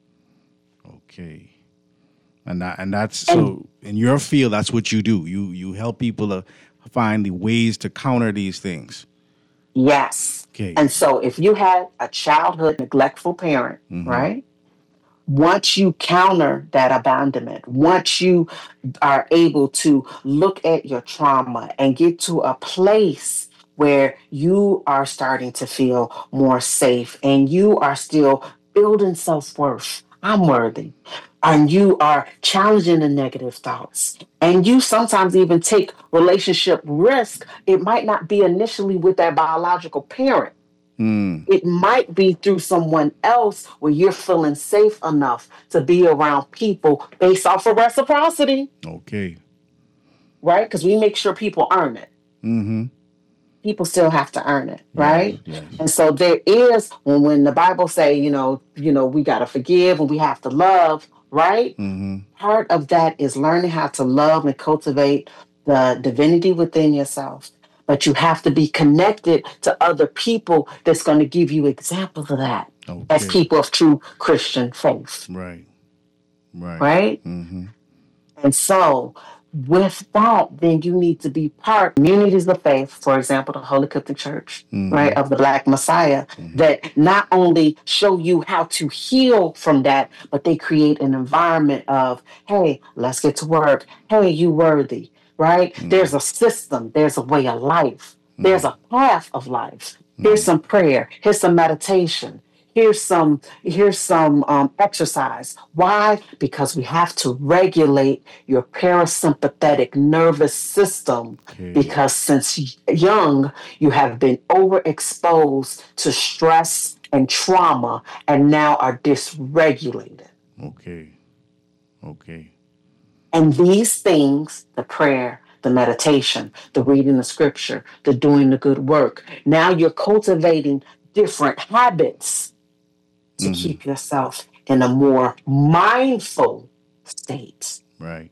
And that's so in your field, that's what you do. You help people to find the ways to counter these things. Yes. Okay. And so if you had a childhood neglectful parent, right? Once you counter that abandonment, once you are able to look at your trauma and get to a place where you are starting to feel more safe and you are still building self-worth, I'm worthy, and you are challenging the negative thoughts, and you sometimes even take relationship risk, it might not be initially with that biological parent. It might be through someone else where you're feeling safe enough to be around people based off of reciprocity. Okay. Right? Because we make sure people earn it. People still have to earn it, right? Yes. And so there is, when the Bible say, we got to forgive and we have to love, right? Part of that is learning how to love and cultivate the divinity within yourself. But you have to be connected to other people that's going to give you examples of that as people of true Christian faith. Right. And so with that, then you need to be part of communities of faith, for example, the Holy Catholic Church, right, of the Black Messiah, that not only show you how to heal from that, but they create an environment of, hey, let's get to work. Hey, you worthy. Right? There's a system. There's a way of life. There's a path of life. Here's some prayer. Here's some meditation. Here's some exercise. Why? Because we have to regulate your parasympathetic nervous system. Because since young, you have been overexposed to stress and trauma and now are dysregulated. Okay. And these things, the prayer, the meditation, the reading the scripture, the doing the good work, now you're cultivating different habits to keep yourself in a more mindful state. Right.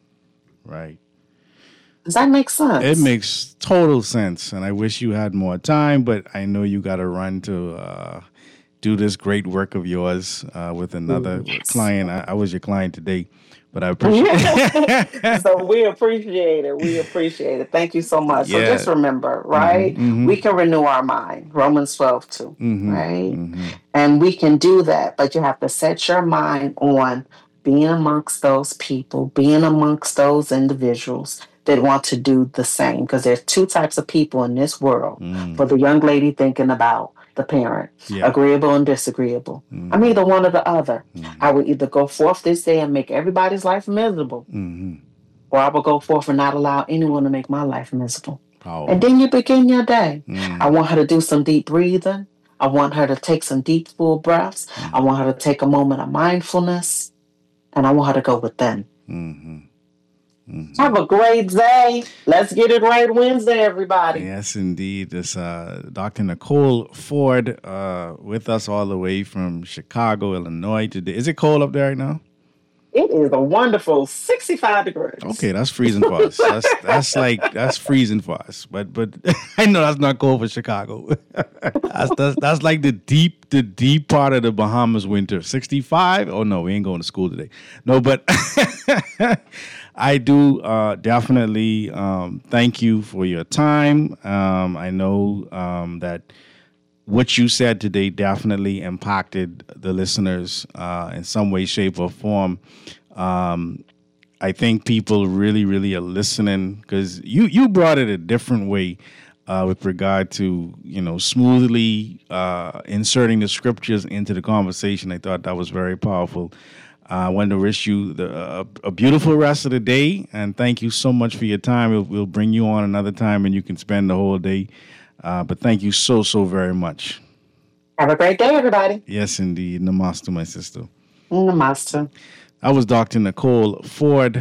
Does that make sense? It makes total sense. And I wish you had more time, but I know you got to run to do this great work of yours with another client. I was your client today. But I appreciate it. So we appreciate it. Thank you so much. So just remember, right? We can renew our mind. Romans 12:2, right? And we can do that, but you have to set your mind on being amongst those people, being amongst those individuals that want to do the same. Because there's two types of people in this world. For the young lady thinking about the parent, agreeable and disagreeable. I'm either one or the other. I would either go forth this day and make everybody's life miserable, or I will go forth and not allow anyone to make my life miserable. And then you begin your day. I want her to do some deep breathing. I want her to take some deep, full breaths. I want her to take a moment of mindfulness, and I want her to go within. Have a great day. Let's get it right Wednesday, everybody. Yes, indeed. This Dr. Nicole Ford with us all the way from Chicago, Illinois today. Is it cold up there right now? It is a wonderful 65 degrees. Okay, that's freezing for us. That's freezing for us. But I know that's not cold for Chicago. that's like the deep part of the Bahamas winter. 65? Oh no, we ain't going to school today. No, but I do definitely thank you for your time. I know that what you said today definitely impacted the listeners in some way, shape, or form. I think people really, really are listening because you brought it a different way with regard to, smoothly inserting the scriptures into the conversation. I thought that was very powerful. I want to wish you a beautiful rest of the day, and thank you so much for your time. We'll bring you on another time, and you can spend the whole day. But thank you so very much. Have a great day, everybody. Yes, indeed. Namaste, my sister. Namaste. I was Dr. Nicole Ford,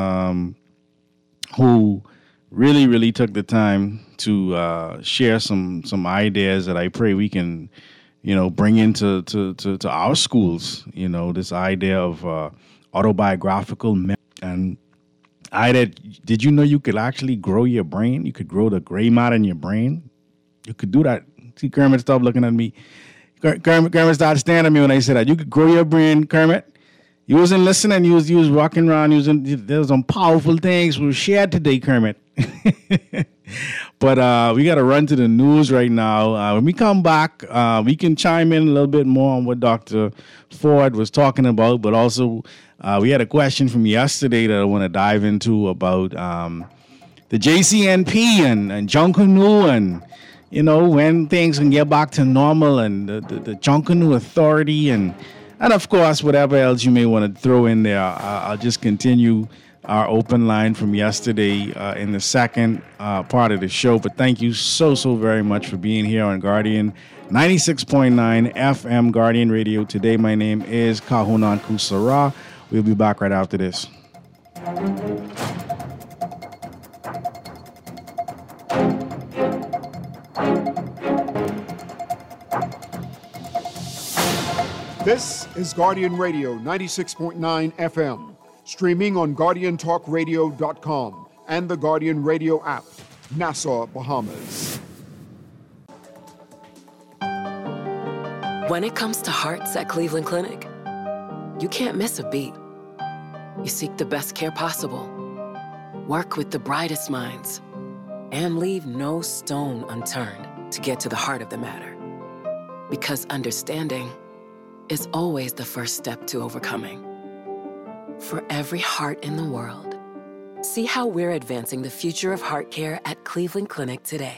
who really took the time to share some ideas that I pray we can, bring into to our schools. This idea of autobiographical and did you know you could actually grow your brain? You could grow the gray matter in your brain. You could do that. See, Kermit stopped looking at me. Kermit started staring at me when I said that. You could grow your brain, Kermit. You wasn't listening. You was walking around. There was some powerful things we shared today, Kermit. But we got to run to the news right now. When we come back, we can chime in a little bit more on what Dr. Ford was talking about. But also, we had a question from yesterday that I want to dive into about the JCNP and Junkanoo and when things can get back to normal and the Junkanoo Authority and of course, whatever else you may want to throw in there. I'll just continue our open line from yesterday in the second part of the show. But thank you so very much for being here on Guardian 96.9 FM Guardian Radio. Today, my name is Kahunan Kusara. We'll be back right after this. This is Guardian Radio 96.9 FM, streaming on GuardianTalkRadio.com and the Guardian Radio app, Nassau, Bahamas. When it comes to hearts at Cleveland Clinic, you can't miss a beat. You seek the best care possible, work with the brightest minds, and leave no stone unturned to get to the heart of the matter. Because understanding is always the first step to overcoming. For every heart in the world, see how we're advancing the future of heart care at Cleveland Clinic today.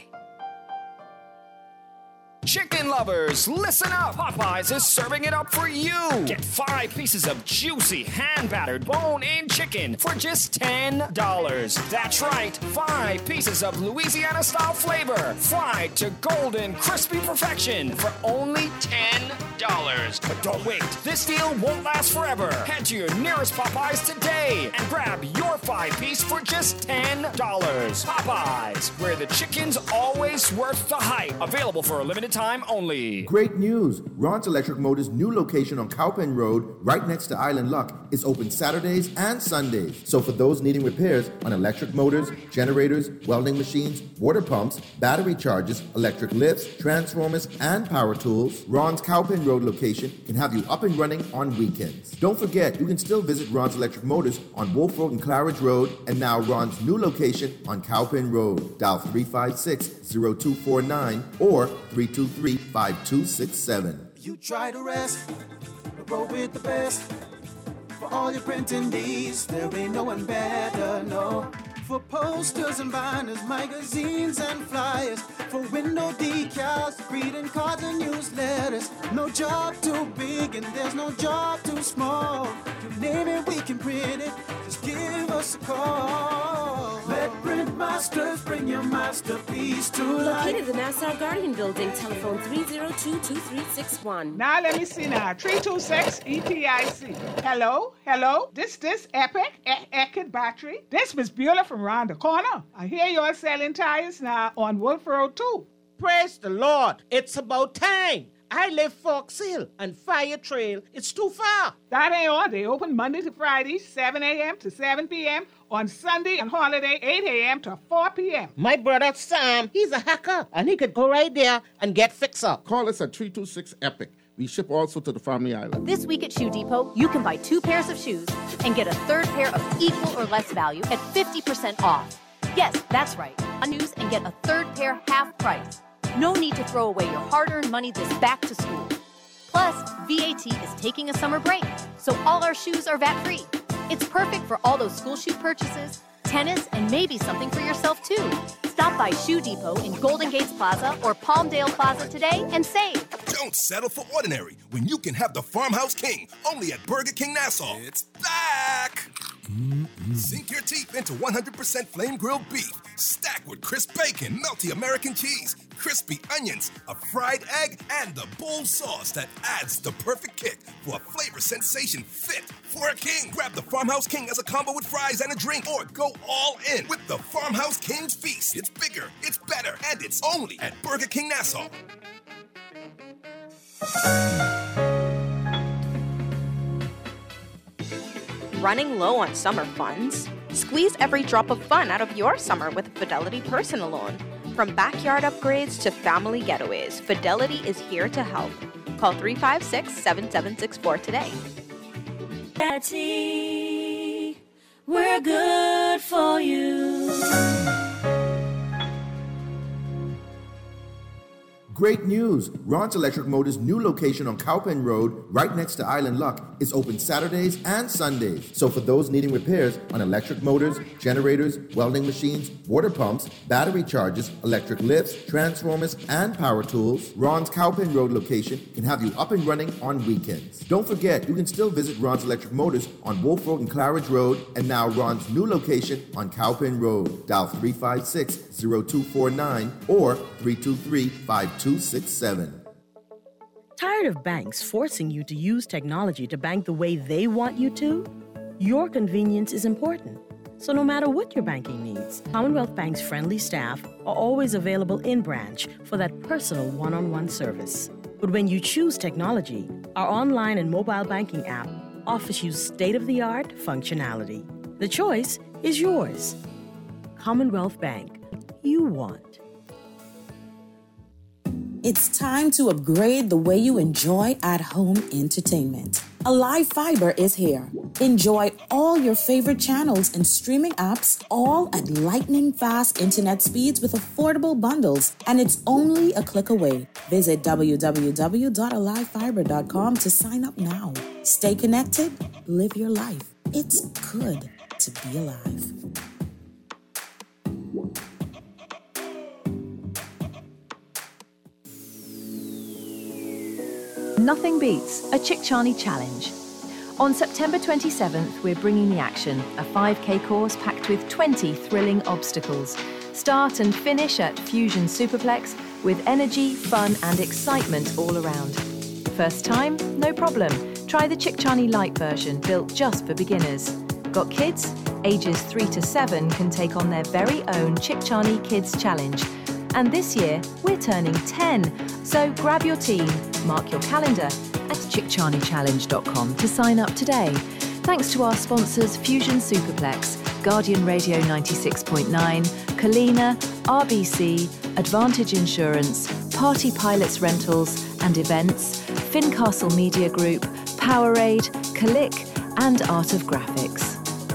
Chicken lovers, listen up! Popeyes is serving it up for you! Get 5 pieces of juicy, hand-battered, bone-in chicken for just $10. That's right, 5 pieces of Louisiana-style flavor, fried to golden, crispy perfection for only $10. But don't wait, this deal won't last forever. Head to your nearest Popeyes today and grab your 5-piece for just $10. Popeyes, where the chicken's always worth the hype. Available for a limited time only. Great news! Ron's Electric Motors' new location on Cowpen Road, right next to Island Luck, is open Saturdays and Sundays. So for those needing repairs on electric motors, generators, welding machines, water pumps, battery chargers, electric lifts, transformers, and power tools, Ron's Cowpen Road location can have you up and running on weekends. Don't forget, you can still visit Ron's Electric Motors on Wolf Road and Claridge Road, and now Ron's new location on Cowpen Road. Dial 356-0249 or 323-5267. You try to rest, roll with the best. For all your printing needs, there ain't no one better, no. For posters and banners, magazines and flyers. For window decals, greeting cards and newsletters. No job too big and there's no job too small. You name it, we can print it. Just give us a call. Let Print Masters bring your masterpiece to life. Located in the Nassau Guardian Building, telephone 302-2361. Now let me see now. 326 EPIC. Hello? This Epic battery. This Miss Beulah from around the corner. I hear you're selling tires now on Wolf Road too. Praise the Lord. It's about time. I live Fox Hill and Fire Trail. It's too far. That ain't all. They open Monday to Friday, 7 a.m. to 7 p.m. On Sunday and holiday, 8 a.m. to 4 p.m. My brother Sam, he's a hacker, and he could go right there and get fixed up. Call us at 326-EPIC. We ship also to the Family Island. This week at Shoe Depot, you can buy 2 pairs of shoes and get a 3rd pair of equal or less value at 50% off. Yes, that's right. On news and get a 3rd pair half price. No need to throw away your hard-earned money this back to school. Plus, VAT is taking a summer break, so all our shoes are VAT-free. It's perfect for all those school shoe purchases, tennis, and maybe something for yourself too. Stop by Shoe Depot in Golden Gates Plaza or Palmdale Plaza today and save. Don't settle for ordinary when you can have the Farmhouse King only at Burger King Nassau. It's back! Sink your teeth into 100% flame grilled beef, stacked with crisp bacon, melty American cheese, crispy onions, a fried egg, and the bold sauce that adds the perfect kick for a flavor sensation fit for a king. Grab the Farmhouse King as a combo with fries and a drink, or go all in with the Farmhouse King's Feast. It's bigger, it's better, and it's only at Burger King Nassau. Running low on summer funds? Squeeze every drop of fun out of your summer with Fidelity Personal Loan. From backyard upgrades to family getaways, Fidelity is here to help. Call 356-7764 today. Fidelity, we're good for you. Great news! Ron's Electric Motors' new location on Cowpen Road, right next to Island Luck, is open Saturdays and Sundays. So for those needing repairs on electric motors, generators, welding machines, water pumps, battery chargers, electric lifts, transformers, and power tools, Ron's Cowpen Road location can have you up and running on weekends. Don't forget, you can still visit Ron's Electric Motors on Wolf Road and Claridge Road, and now Ron's new location on Cowpen Road. Dial 356-0249 or 323-5267. Tired of banks forcing you to use technology to bank the way they want you to? Your convenience is important. So no matter what your banking needs, Commonwealth Bank's friendly staff are always available in branch for that personal one-on-one service. But when you choose technology, our online and mobile banking app offers you state-of-the-art functionality. The choice is yours. Commonwealth Bank. You want. It's time to upgrade the way you enjoy at-home entertainment. Alive Fiber is here. Enjoy all your favorite channels and streaming apps, all at lightning-fast internet speeds with affordable bundles, and it's only a click away. Visit www.alivefiber.com to sign up now. Stay connected, live your life. It's good to be alive. Nothing beats a Chickchani Challenge. On September 27th, we're bringing the action, a 5K course packed with 20 thrilling obstacles. Start and finish at Fusion Superplex with energy, fun and excitement all around. First time? No problem. Try the Chickchani Lite version, built just for beginners. Got kids? Ages 3 to 7 can take on their very own Chickchani Kids Challenge. And this year, we're turning 10. So grab your team, mark your calendar at chickchanichallenge.com to sign up today. Thanks to our sponsors Fusion Superplex, Guardian Radio 96.9, Kalina, RBC, Advantage Insurance, Party Pilots Rentals and Events, Fincastle Media Group, Powerade, Click and Art of Graphics.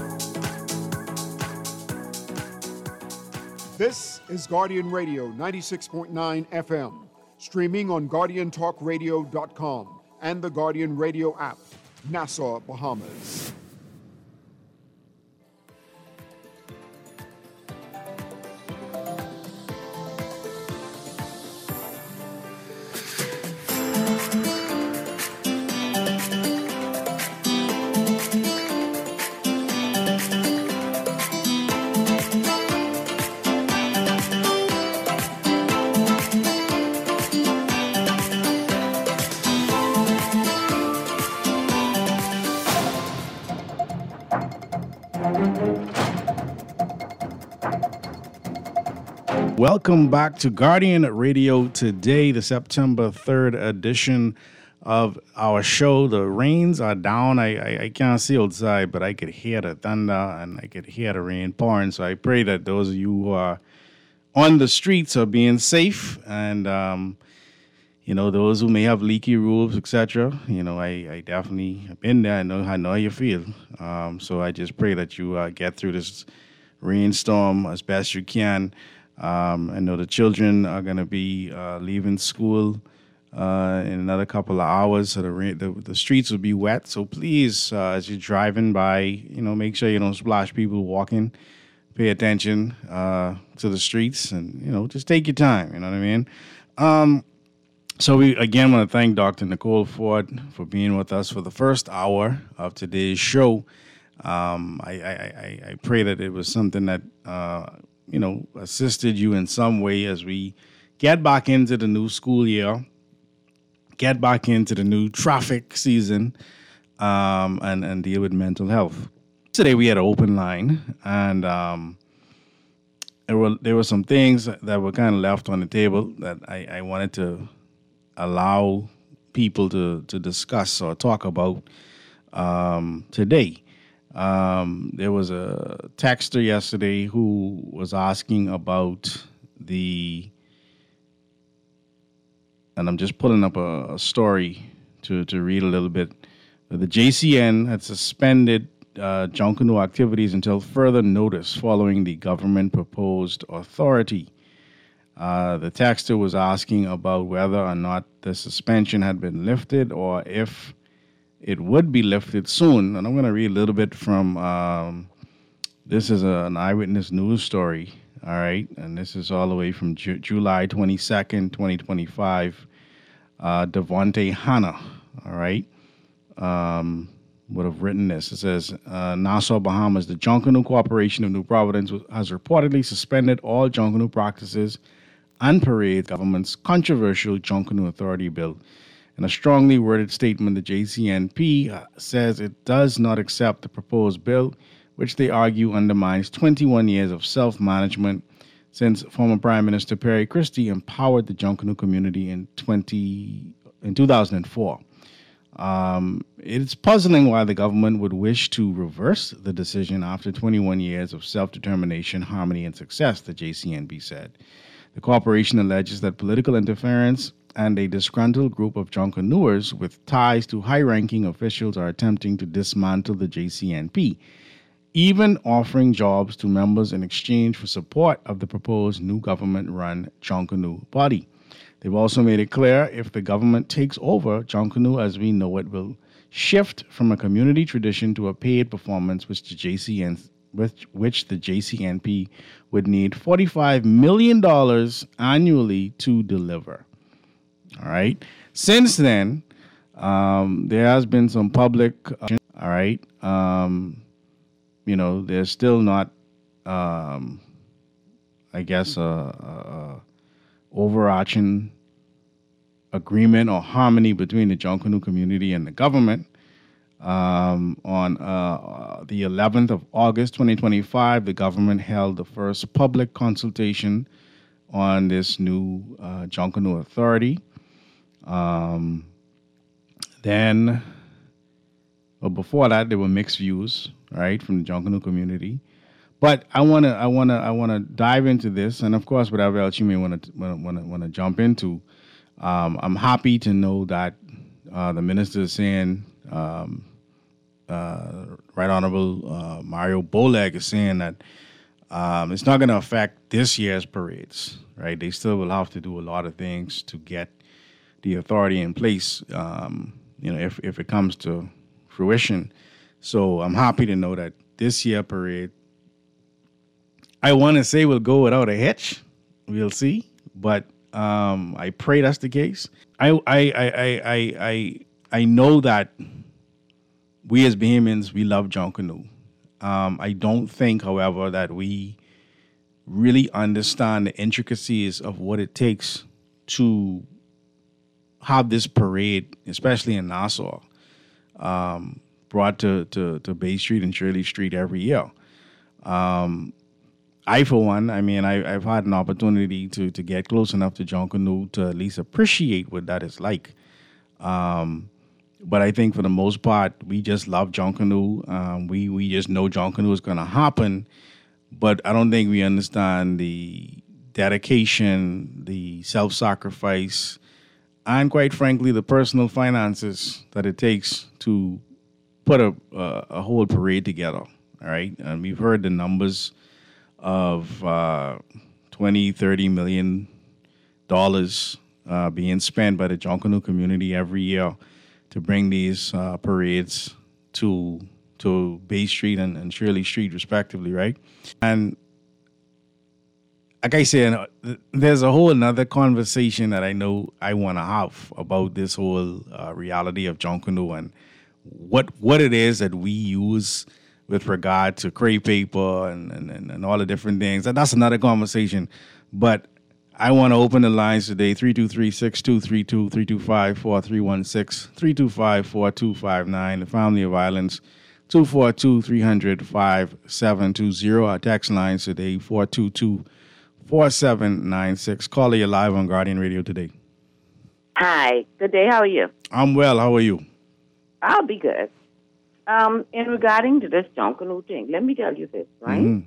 This is Guardian Radio 96.9 FM, streaming on GuardianTalkRadio.com and the Guardian Radio app, Nassau, Bahamas. Welcome back to Guardian Radio Today, the September 3rd edition of our show. The rains are down. I can't see outside, but I could hear the thunder and I could hear the rain pouring. So I pray that those of you who are on the streets are being safe, and those who may have leaky roofs, etc. I definitely have been there. I know how you feel. So I just pray that you get through this rainstorm as best you can. I know the children are going to be leaving school in another couple of hours, so the streets will be wet. So please, as you're driving by, make sure you don't splash people walking. Pay attention to the streets, and just take your time. You know what I mean? So we again want to thank Dr. Nicole Ford for being with us for the first hour of today's show. I pray that it was something that assisted you in some way as we get back into the new school year, get back into the new traffic season, and deal with mental health. Today we had an open line, and there were some things that were kind of left on the table that I wanted to allow people to discuss or talk about today. There was a texter yesterday who was asking about and I'm just pulling up a story to read a little bit. The JCN had suspended Junkanoo activities until further notice following the government-proposed authority. The texter was asking about whether or not the suspension had been lifted or if it would be lifted soon. And I'm going to read a little bit from, this is an Eyewitness News story, all right? And this is all the way from July 22nd, 2025. Devontae Hanna, all right, would have written this. It says, Nassau, Bahamas, the Junkanoo Corporation of New Providence has reportedly suspended all Junkanoo practices and parades, government's controversial Junkanoo Authority bill. In a strongly worded statement, the JCNP says it does not accept the proposed bill, which they argue undermines 21 years of self-management since former Prime Minister Perry Christie empowered the Junkanoo community in 2004. It's puzzling why the government would wish to reverse the decision after 21 years of self-determination, harmony, and success, the JCNB said. The corporation alleges that political interference and a disgruntled group of Junkanooers with ties to high-ranking officials are attempting to dismantle the JCNP, even offering jobs to members in exchange for support of the proposed new government-run Junkanoo body. They've also made it clear if the government takes over, Junkanoo as we know it will shift from a community tradition to a paid performance, which the JCNP would need $45 million annually to deliver. All right. Since then, there has been some public, all right. There's still not, overarching agreement or harmony between the Junkanoo community and the government. On the 11th of August, 2025, the government held the first public consultation on this new Junkanoo authority. Before that, there were mixed views, right, from the Junkanoo community. But I wanna dive into this, and of course, whatever else you may wanna jump into. I'm happy to know that the minister is saying, Right Honorable Mario Boleg is saying that it's not going to affect this year's parades, right? They still will have to do a lot of things to get the authority in place, if it comes to fruition. So I'm happy to know that this year parade, I want to say will go without a hitch. We'll see, but I pray that's the case. I know that we as Bahamians, we love Junkanoo. I don't think, however, that we really understand the intricacies of what it takes to have this parade, especially in Nassau, brought to Bay Street and Shirley Street every year. I, for one, I've had an opportunity to get close enough to Junkanoo to at least appreciate what that is like. But I think for the most part, we just love Junkanoo. We just know Junkanoo is going to happen. But I don't think we understand the dedication, the self-sacrifice, and quite frankly, the personal finances that it takes to put a whole parade together. All right. And we've heard the numbers of $20-30 million being spent by the Junkanoo community every year to bring these parades to Bay Street and Shirley Street, respectively, right? And like I said, there's a whole another conversation that I know I want to have about this whole reality of Junkanoo and what it is that we use with regard to crepe paper and all the different things. That's another conversation. But I want to open the lines today, 323-6232, 325-4316, 325-4259, the Family of Islands, 242-300-5720. Our text lines today, 422-4796. Caller, you're live on Guardian Radio today. Hi, good day. How are you? I'm well. How are you? I'll be good. In regarding to this Junkanoo thing, let me tell you this, right? Mm-hmm.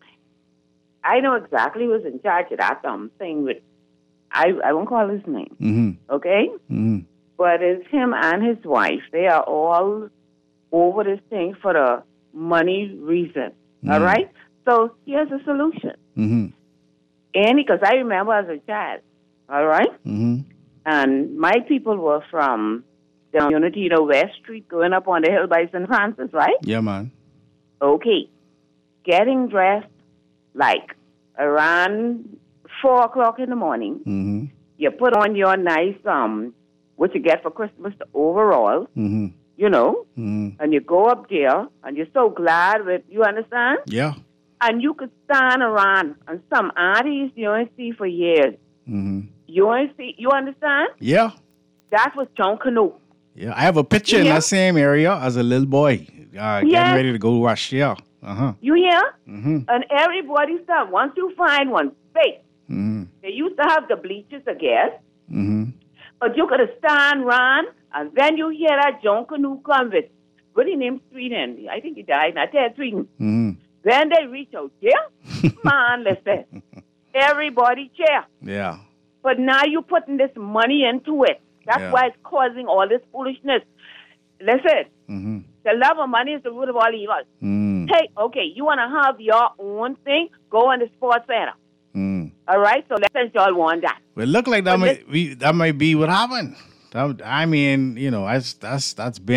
I know exactly who's in charge of that thing with, I won't call his name, Mm-hmm. okay? Mm-hmm. But it's him and his wife. They are all over this thing for the money reason, all right? So here's a solution. Mm-hmm. And because I remember as a child, all right? Mm-hmm. And my people were from the community, West Street, going up on the hill by St. Francis, right? Yeah, man. Okay. Getting dressed like around 4 o'clock in the morning. Mm-hmm. You put on your nice, what you get for Christmas, the overall, Mm-hmm. And you go up there, and you're so glad with, you understand? Yeah. And you could stand around, and some aunties you ain't see for years. Mm-hmm. You ain't see, you understand? Yeah. That was Junkanoo. Yeah, I have a picture in that same area as a little boy, getting ready to go wash. Yeah. Uh-huh. You hear? Mm-hmm. And everybody said, once you find one space, Mm-hmm. they used to have the bleachers, I guess, Mm-hmm. but you could have stand around, and then you hear that Junkanoo come with, what he named Sweden? I think he died, not Ted Sweden. Mm-hmm. Then they reach out, man, listen, everybody cheer. Yeah. But now you're putting this money into it. That's why it's causing all this foolishness. Listen, Mm-hmm. the love of money is the root of all evil. Mm. Hey, okay, you want to have your own thing? Go on the sports center. Mm. All right? So let's y'all want that. Well, look like that might be what happened. I mean, that's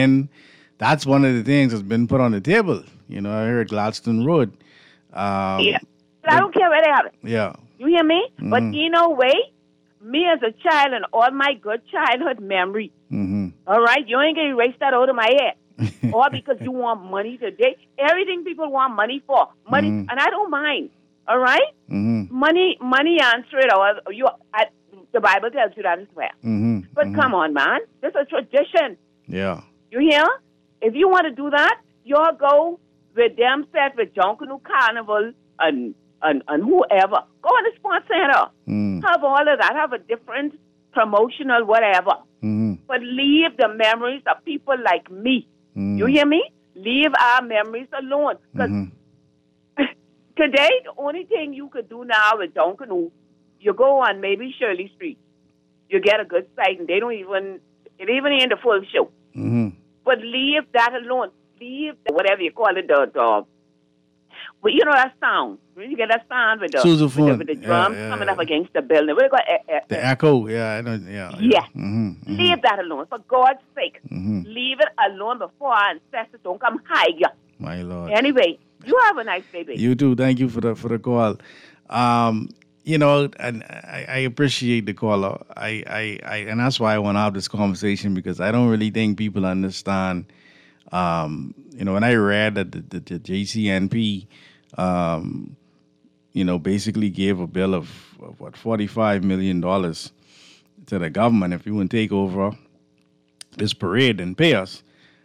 one of the things that's been put on the table. I heard Gladstone Road. Yeah. But I don't care where they have it. Yeah. You hear me? Mm-hmm. But wait, me as a child and all my good childhood memory, Mm-hmm. all right? You ain't going to erase that out of my head. Or because you want money today. Everything people want money for. Money, Mm-hmm. and I don't mind. All right? Mm-hmm. Money answer it. Or the Bible tells you that as well. Mm-hmm. But come on, man. This is a tradition. Yeah. You hear? If you want to do that, you'll go with them set with Junkanoo Carnival and whoever. Go in the sports center. Mm. Have all of that. Have a different promotional whatever. Mm-hmm. But leave the memories of people like me. Mm. You hear me? Leave our memories alone. Because today, the only thing you could do now with Junkanoo, you go on maybe Shirley Street. You get a good sight, and it even ain't the full show. Mm-hmm. But leave that alone. Leave whatever you call it, but you know that sound. When you get that sound with the drums coming up against the building. What do you call it? The echo, I know, Yeah. Mm-hmm. Leave that alone. For God's sake. Mm-hmm. Leave it alone before our ancestors don't come hide you. My Lord. Anyway, you have a nice day, baby. You too. Thank you for the call. And I appreciate the caller. And that's why I want to have this conversation, because I don't really think people understand. When I read that the JCNP, basically gave a bill of $45 million to the government if you want to take over this parade and pay us.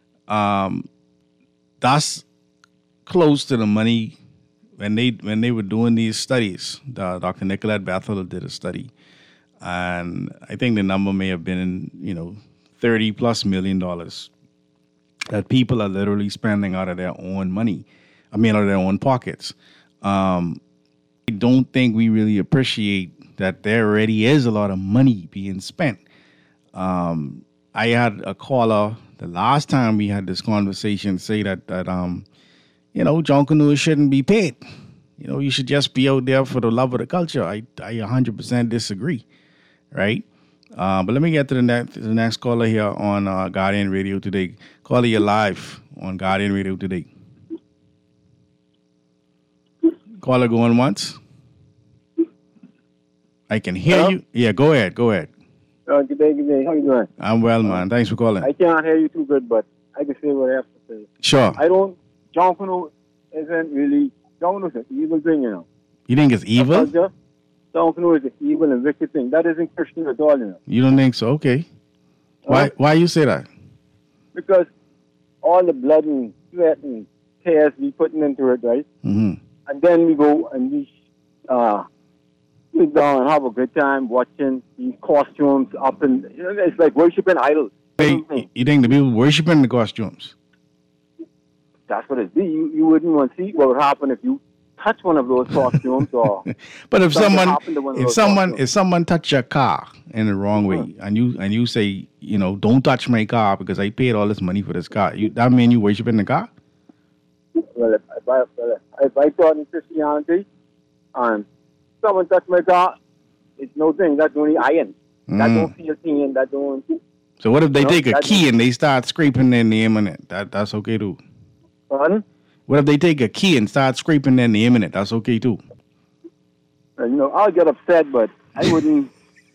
That's close to the money when they were doing these studies. Dr. Nicolette Bethel did a study, and I think the number may have been $30+ million that people are literally spending out of their own money. Out of their own pockets. I don't think we really appreciate that there already is a lot of money being spent. I had a caller the last time we had this conversation say that Junkanoo shouldn't be paid. You should just be out there for the love of the culture. I 100% disagree, right? But let me get to the next caller here on Guardian Radio Today. Caller, you're live on Guardian Radio Today. Caller going once. I can hear Hello? you. Yeah, go ahead. Good day. How you doing? I'm well, man. Thanks for calling. I can't hear you too good, but I can say what I have to say. Sure. John Canoe isn't really, John Canoe is an evil thing, you know. You think it's evil? John Canoe is an evil and wicked thing. That isn't Christian at all, you know. You don't think so? Okay. Why you say that? Because all the blood and sweat and tears we putting into it, right? Mm-hmm. And then we go and we sit down and have a good time watching these costumes up and, you know, it's like worshiping idols. You think the people worshiping the costumes? That's what it be. You wouldn't want to see what would happen if you touch one of those costumes or. But if something happened to one of those costumes. if someone touch your car in the wrong way, and you say, you know, don't touch my car because I paid all this money for this car, that mean you worshiping the car? Well, if I thought in Christianity, someone touched my car, it's no thing. That's only iron. That don't feel clean. That don't. So what if they take a key and they start scraping their name in it? That's okay too. Pardon? What if they take a key and start scraping their name in it? That's okay too. You know, I'll get upset, but I wouldn't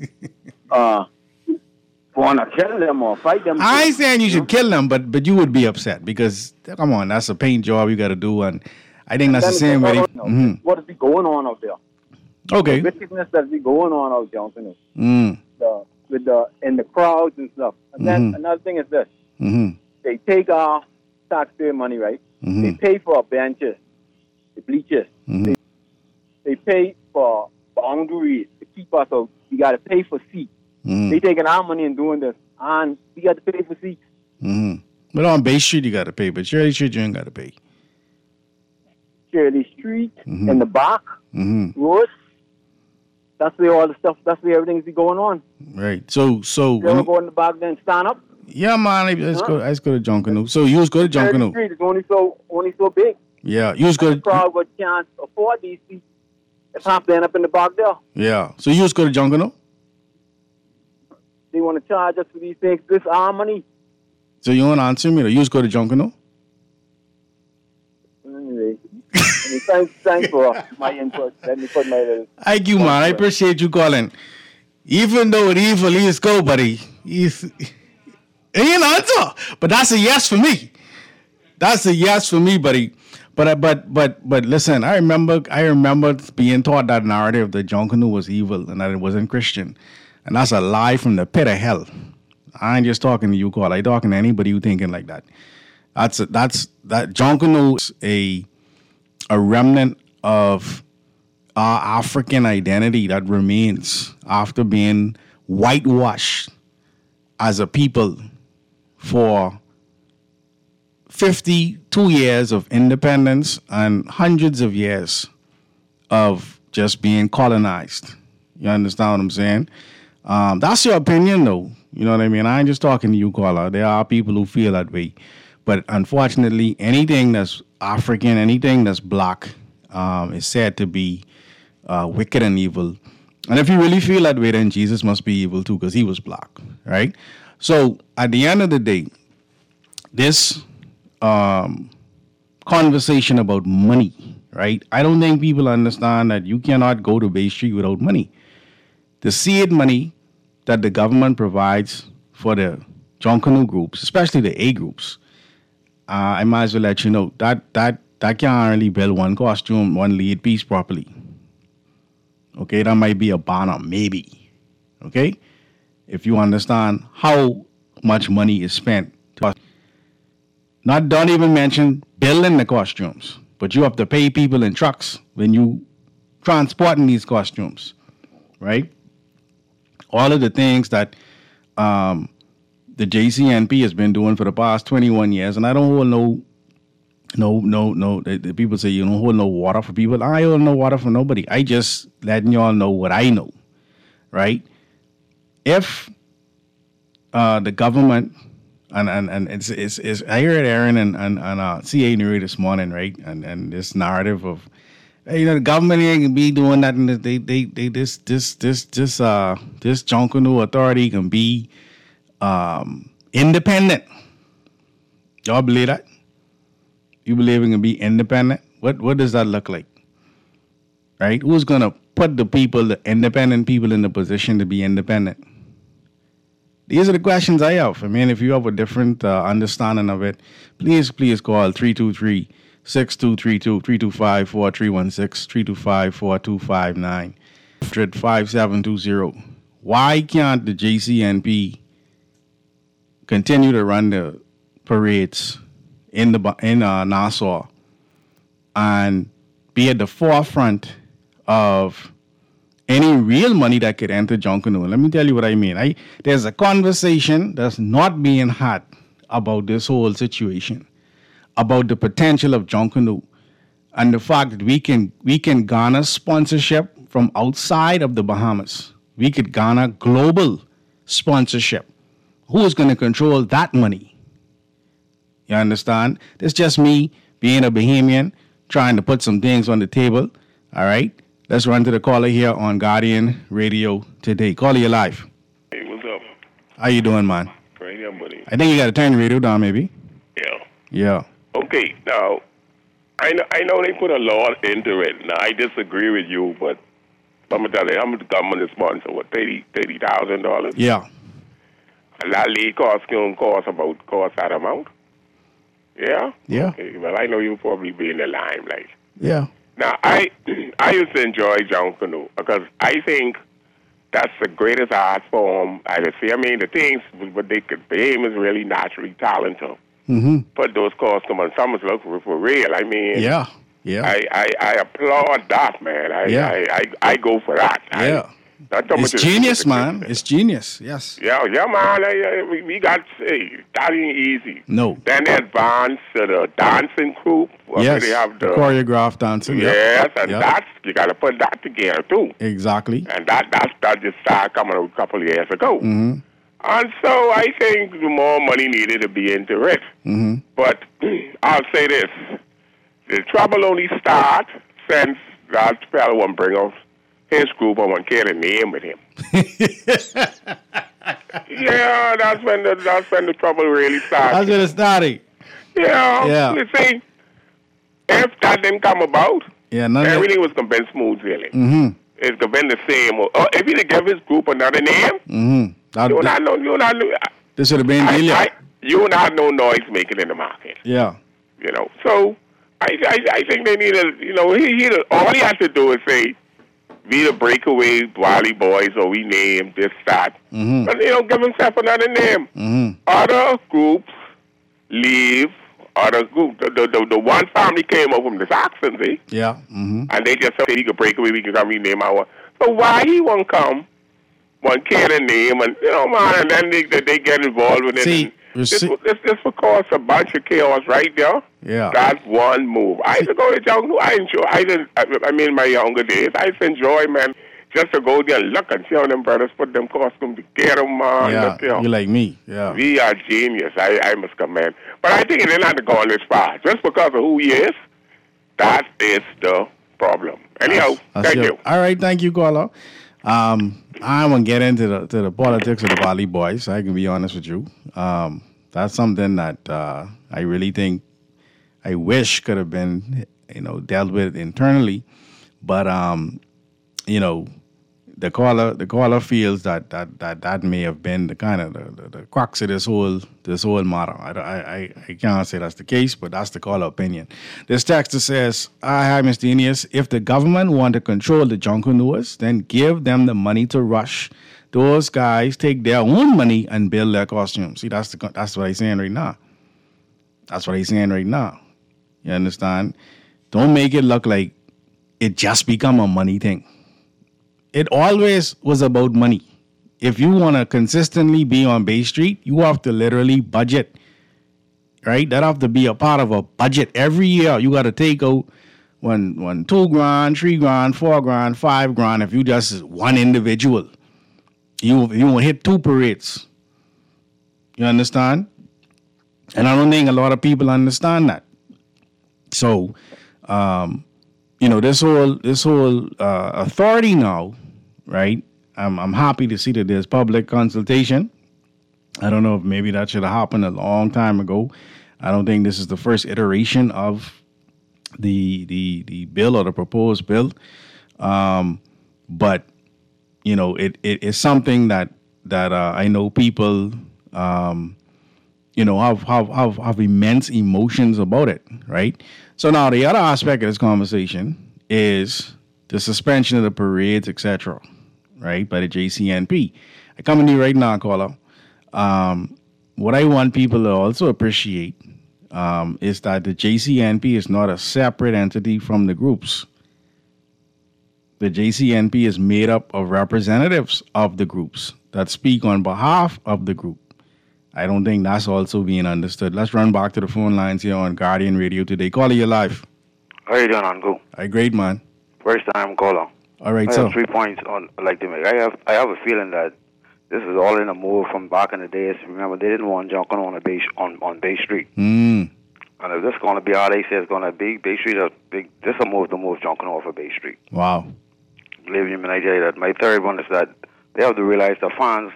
want to kill them or fight them. I ain't saying you should kill them, but you would be upset because, come on, that's a paint job you got to do, and I think that's the same way. What is going on out there? Okay. The wickedness that's going on out there, you know, in the crowds and stuff. And then another thing is this: they take our taxpayer money, right? They pay for our benches, the bleachers. They pay for boundaries to keep us out. We got to pay for seats. They taking our money and doing this, and we got to pay for seats. But on Bay Street you got to pay, but Shirley Street you ain't got to pay. Shirley Street in the back road. That's where all the stuff. That's where everything's be going on. Right. So you ever go in the back then stand up? Yeah, man. Let's go to John Canoe. So you was go to John Canoe. Street is only so big. Yeah, you was go to. The crowd would can't afford these seats. It's half end up in the back there. Yeah. So you was go to John Canoe. They want to charge us for these things. This our money. So you want to answer me? Or you just go to John Canoe? Anyway, thanks for my input. Let me put my little. Thank you, man. I appreciate you calling. Even though it evil, he's go, buddy. He ain't answer. But that's a yes for me. That's a yes for me, buddy. But listen, I remember being taught that narrative that John Canoe was evil and that it wasn't Christian. And that's a lie from the pit of hell. I ain't just talking to you, Carl. I talking to anybody who thinking like that. That John Canoe is a remnant of our African identity that remains after being whitewashed as a people for 52 years of independence and hundreds of years of just being colonized. You understand what I'm saying? That's your opinion, though. You know what I mean? I ain't just talking to you, caller. There are people who feel that way. But unfortunately, anything that's African, anything that's black is said to be wicked and evil. And if you really feel that way, then Jesus must be evil too, because he was black, right? So at the end of the day, this conversation about money, right? I don't think people understand that you cannot go to Bay Street without money. The seed money that the government provides for the John Canoe groups, especially the A groups, I might as well let you know that can't really build one costume, one lead piece properly. Okay, that might be a banner, maybe. Okay, if you understand how much money is spent. Don't even mention building the costumes, but you have to pay people in trucks when you transporting these costumes, right? All of the things that the JCNP has been doing for the past 21 years, and I don't hold no. The people say you don't hold no water for people. I hold no water for nobody. I just letting y'all know what I know, right? If the government and it's I heard Aaron and CA Nuri this morning, right? And this narrative of the government ain't be doing that, and this John Canoe authority can be independent. Y'all believe that? You believe it can be independent? What does that look like? Right? Who's gonna put the independent people in the position to be independent? These are the questions I have. I mean, if you have a different understanding of it, please call 323-6232, 325-4316, 325-4259, 5720. Why can't the JCNP continue to run the parades in Nassau and be at the forefront of any real money that could enter Junkanoo? Let me tell you what I mean. There's a conversation that's not being had about this whole situation, about the potential of Junkanoo and the fact that we can garner sponsorship from outside of the Bahamas. We could garner global sponsorship. Who is going to control that money? You understand? It's just me being a Bahamian trying to put some things on the table. All right? Let's run to the caller here on Guardian Radio today. Caller, you're live. Hey, what's up? How you doing, man? Right here, buddy. I think you got to turn the radio down, maybe. Yeah. Yeah. Okay, now, I know they put a law into it. Now, I disagree with you, but I'm going to tell you, I'm the government sponsor, what, $30,000? Yeah. A lot of league cost that amount? Yeah? Yeah. Okay, well, I know you'll probably be in the limelight. Yeah. Now, I used to enjoy Junkanoo because I think that's the greatest art form I ever see. I mean, the things, but Bahamians is really naturally talented. Mm-hmm. But those costs come on. Someone's looking for real. I mean, yeah. I applaud that, man. I go for that. Yeah. It's genius, man. It's genius. Yes. Yeah, man. We got that ain't easy. No. Then they advance to the dancing group. Yes. They have the choreographed dancing. Yes, and that's you got to put that together too. Exactly. And that just started coming out a couple of years ago. Mm-hmm. And so I think the more money needed to be into it. Mm-hmm. But I'll say this: the trouble only starts since that fellow won't bring out his group and won't care a name with him. Yeah, that's when the trouble really starts. That's when it started. Yeah. You see, if that didn't come about, everything was going to be smooth sailing. Mm-hmm. It's going to be the same. If he did give his group another name, you not this would have been Delia. You not no noise making in the market. Yeah. You know, so I think they need all he has to do is say, we the breakaway Wally Boys, or we name this, that. Mm-hmm. But, give himself another name. Mm-hmm. Other groups leave. Other groups. The one family came up from the Saxons, eh? Yeah. Mm-hmm. And they just said, he could break away, we can come rename our. So why he won't come, one care the name, and, man, and then they get involved with it. See, this will cause a bunch of chaos right there. Yeah. That's one move. I used to go to Junkanoo. I mean, my younger days, I used to enjoy, man, just to go there and look and see how them brothers put them costumes together, man. Yeah, you like me. Yeah. We are genius. I must commend. But I think it didn't have to go on this far. Just because of who he is, that is the problem. Anyhow, thank you. All right, thank you, caller. I won't get into the politics of the Valley Boys. I can be honest with you. That's something that I really think I wish could have been, dealt with internally. But the caller feels that may have been the kind of the crux of this whole matter. I can't say that's the case, but that's the caller opinion. This texter says, "Hi, Mr. Enius. If the government want to control the Junkanooers, then give them the money to rush. Those guys take their own money and build their costumes." See, that's what he's saying right now. That's what he's saying right now. You understand? Don't make it look like it just become a money thing. It always was about money. If you want to consistently be on Bay Street, you have to literally budget, right? That have to be a part of a budget. Every year, you got to take out $1, $2,000, $3,000, $4,000, $5,000. If you just one individual, you won't hit 2 parades. You understand? And I don't think a lot of people understand that. So, this whole authority now, right? I'm happy to see that there's public consultation. I don't know if maybe that should have happened a long time ago. I don't think this is the first iteration of the bill or the proposed bill. but you know, it is something that I know people, you know, have immense emotions about it, right? So now the other aspect of this conversation is the suspension of the parades, etc., right, by the JCNP. I come to you right now, caller. What I want people to also appreciate is that the JCNP is not a separate entity from the groups. The JCNP is made up of representatives of the groups that speak on behalf of the group. I don't think that's also being understood. Let's run back to the phone lines here on Guardian Radio today. Caller, you're live. How you doing, Angu? Hi, great, man. First time caller. All right, I so have 3 points I'd like to make. I have a feeling that this is all in a move from back in the days. Remember, they didn't want Junkanoo on Bay Street. And if this is going to be how they say it's going to be, Bay Street is big. This is a move to move Junkanoo off of Bay Street. Wow. Believe me when I tell you that. My third one is that they have to realize the fans,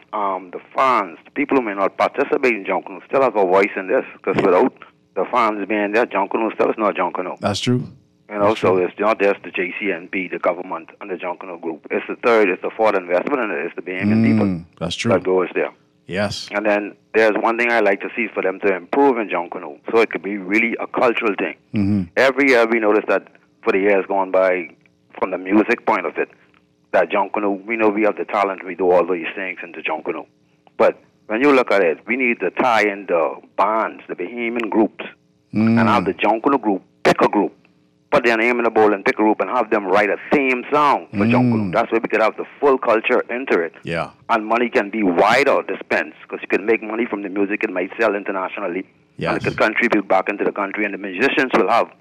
the people who may not participate in Junkanoo still have a voice in this, because without the fans being there, Junkanoo still is not Junkanoo. That's true. You know, so it's not just the JCNP, the government, and the Junkanoo group. It's the third, it's the fourth investment, and it's the Bahamian people. That's true. That goes there. Yes. And then there's one thing I like to see for them to improve in Junkanoo, so it could be really a cultural thing. Every year we notice that for the years gone by, from the music point of it, that Junkanoo, we know we have the talent, we do all these things into Junkanoo. But when you look at it, we need to tie in the bands, the Bahamian groups, and have the Junkanoo group pick a group, put their name in the bowl and pick a group and have them write a theme song for Junkanoo. That's where we could have the full culture into it. Yeah. And money can be wider dispensed, because you can make money from the music, it might sell internationally. Yes. And it could contribute back into the country, and the musicians will have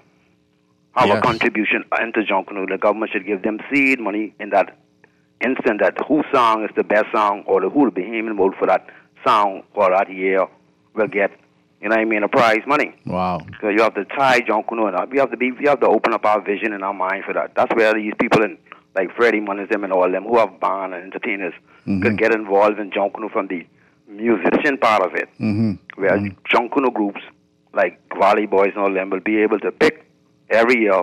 a contribution into Junkanoo. The government should give them seed money in that instant, that whose song is the best song, or the who the Bahamian vote for that song for that year will get, you know what I mean, a prize money. Wow. So you have to tie Junkanoo, and we have to open up our vision and our mind for that. That's where these people in, like Freddie Munizim and all them who have band and entertainers could get involved in Junkanoo from the musician part of it. Where Junkanoo groups like Valley Boys and all them will be able to pick every year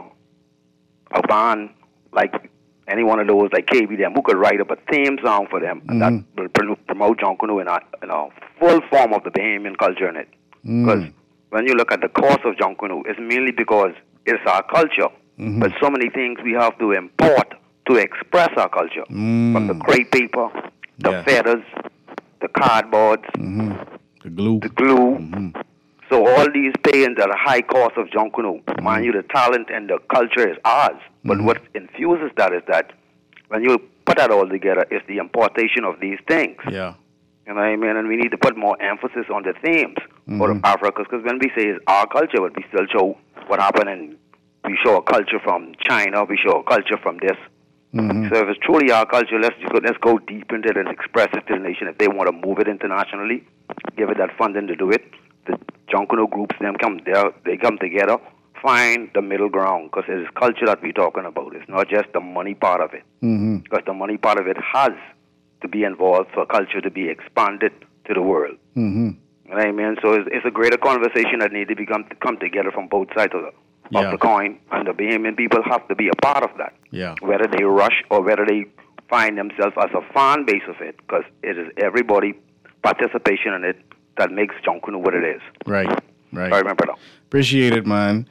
a band like any one of those, like KB them, who could write up a theme song for them, and that will promote Junkanoo in a full form of the Bahamian culture in it. Because when you look at the cost of Junkanoo, it's mainly because it's our culture. But so many things we have to import to express our culture. From the crepe paper, the feathers, the cardboard, the glue. So all these pay-ins at a high cost of Junkanoo. Mind you, the talent and the culture is ours. But what infuses that is that when you put that all together, it's the importation of these things. Yeah. You know what I mean? And we need to put more emphasis on the themes for Africa, because when we say it's our culture, but we still show what happened, and we show a culture from China, we show a culture from this. So if it's truly our culture, let's go deep into it and express it to the nation. If they want to move it internationally, give it that funding to do it. The Junkanoo groups, they come together, find the middle ground, because it is culture that we're talking about. It's not just the money part of it, because the money part of it has to be involved for culture to be expanded to the world. You know what I mean? So it's a greater conversation that needs to come together from both sides of the coin, and the Bahamian people have to be a part of that. Yeah. Whether they rush or whether they find themselves as a fan base of it, because it is everybody participation in it that makes Junkanoo what it is. Right. I remember that. Appreciate it, man.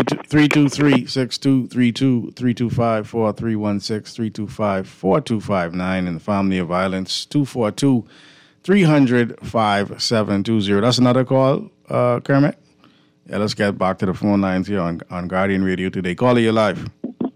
323-6232, 324-316-325-4259 in the family of violence, 242-300-5720. That's another call, Kermit. Yeah, let's get back to the phone lines here on Guardian Radio today. Caller, you're live.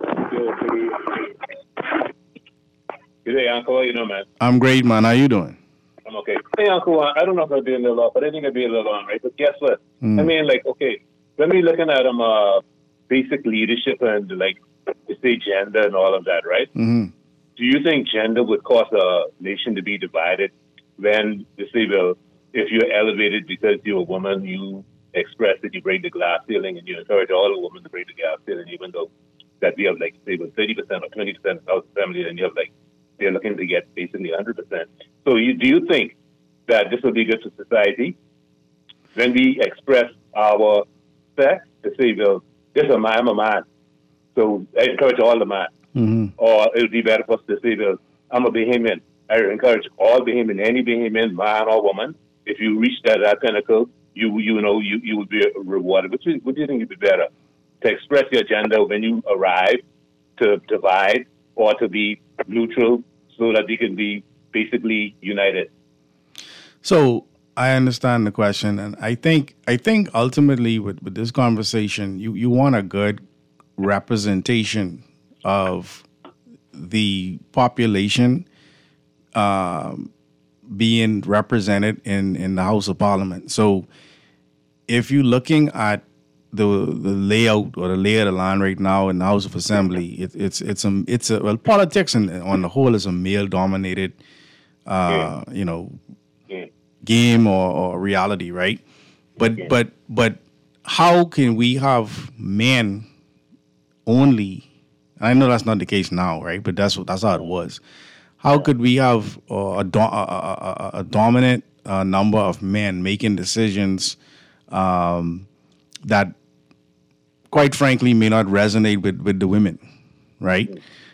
Good day, Uncle. How you doing, man? I'm great, man. How you doing? I'm okay. Hey, Uncle, I don't know if I'll be a little off, but I think I'll be a little on, right? But guess what? I mean, like, okay, when we're looking at basic leadership and, like, say gender and all of that, right? Do you think gender would cause a nation to be divided when, you say, well, if you're elevated because you're a woman, you express that you break the glass ceiling and you encourage all the women to break the glass ceiling, even though that we have, like, say, 30% or 20% of the family, and you have, like, they're looking to get basically 100%. So do you think that this will be good for society when we express our sex to say, well, I'm a man, so I encourage all the men. or it would be better for us to say, well, I'm a Bahamian. I encourage all Bahamian, any Bahamian, man or woman, if you reach that pinnacle, you would be rewarded. What do you think would be better? To express your agenda when you arrive, to divide, or to be neutral so that they can be basically united? So I understand the question, and I think ultimately with this conversation, you want a good representation of the population being represented in the House of Parliament. So if you're looking at the layout or the lay of the land right now in the House of Assembly, politics on the whole is a male dominated game or reality, right? But how can we have men only? I know that's not the case now, right? But that's how it was. How could we have a dominant number of men making decisions that, quite frankly, may not resonate with the women, right?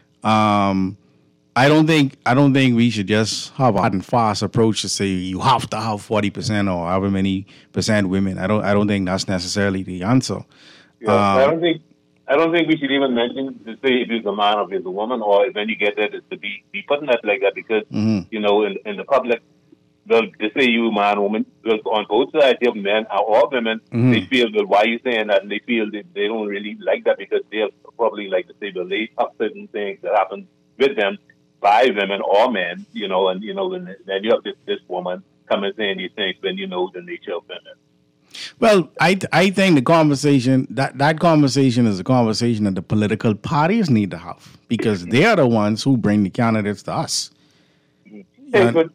I don't think we should just have a hard and fast approach to say you have to have 40% or however many percent women. I don't think that's necessarily the answer. Yeah, I don't think we should even mention to say if it's a man or if it's a woman, or when you get there to be putting that like that, because in the public, they say you man, woman, on both sides, you have men or women, they feel that why you saying that, and they feel that they don't really like that because they'll probably like to say, well, they have certain things that happen with them by women or men, and then you have this woman come and saying these things when you know the nature of women. Well, I think the conversation that conversation is a conversation that the political parties need to have, because they are the ones who bring the candidates to us. Hey, but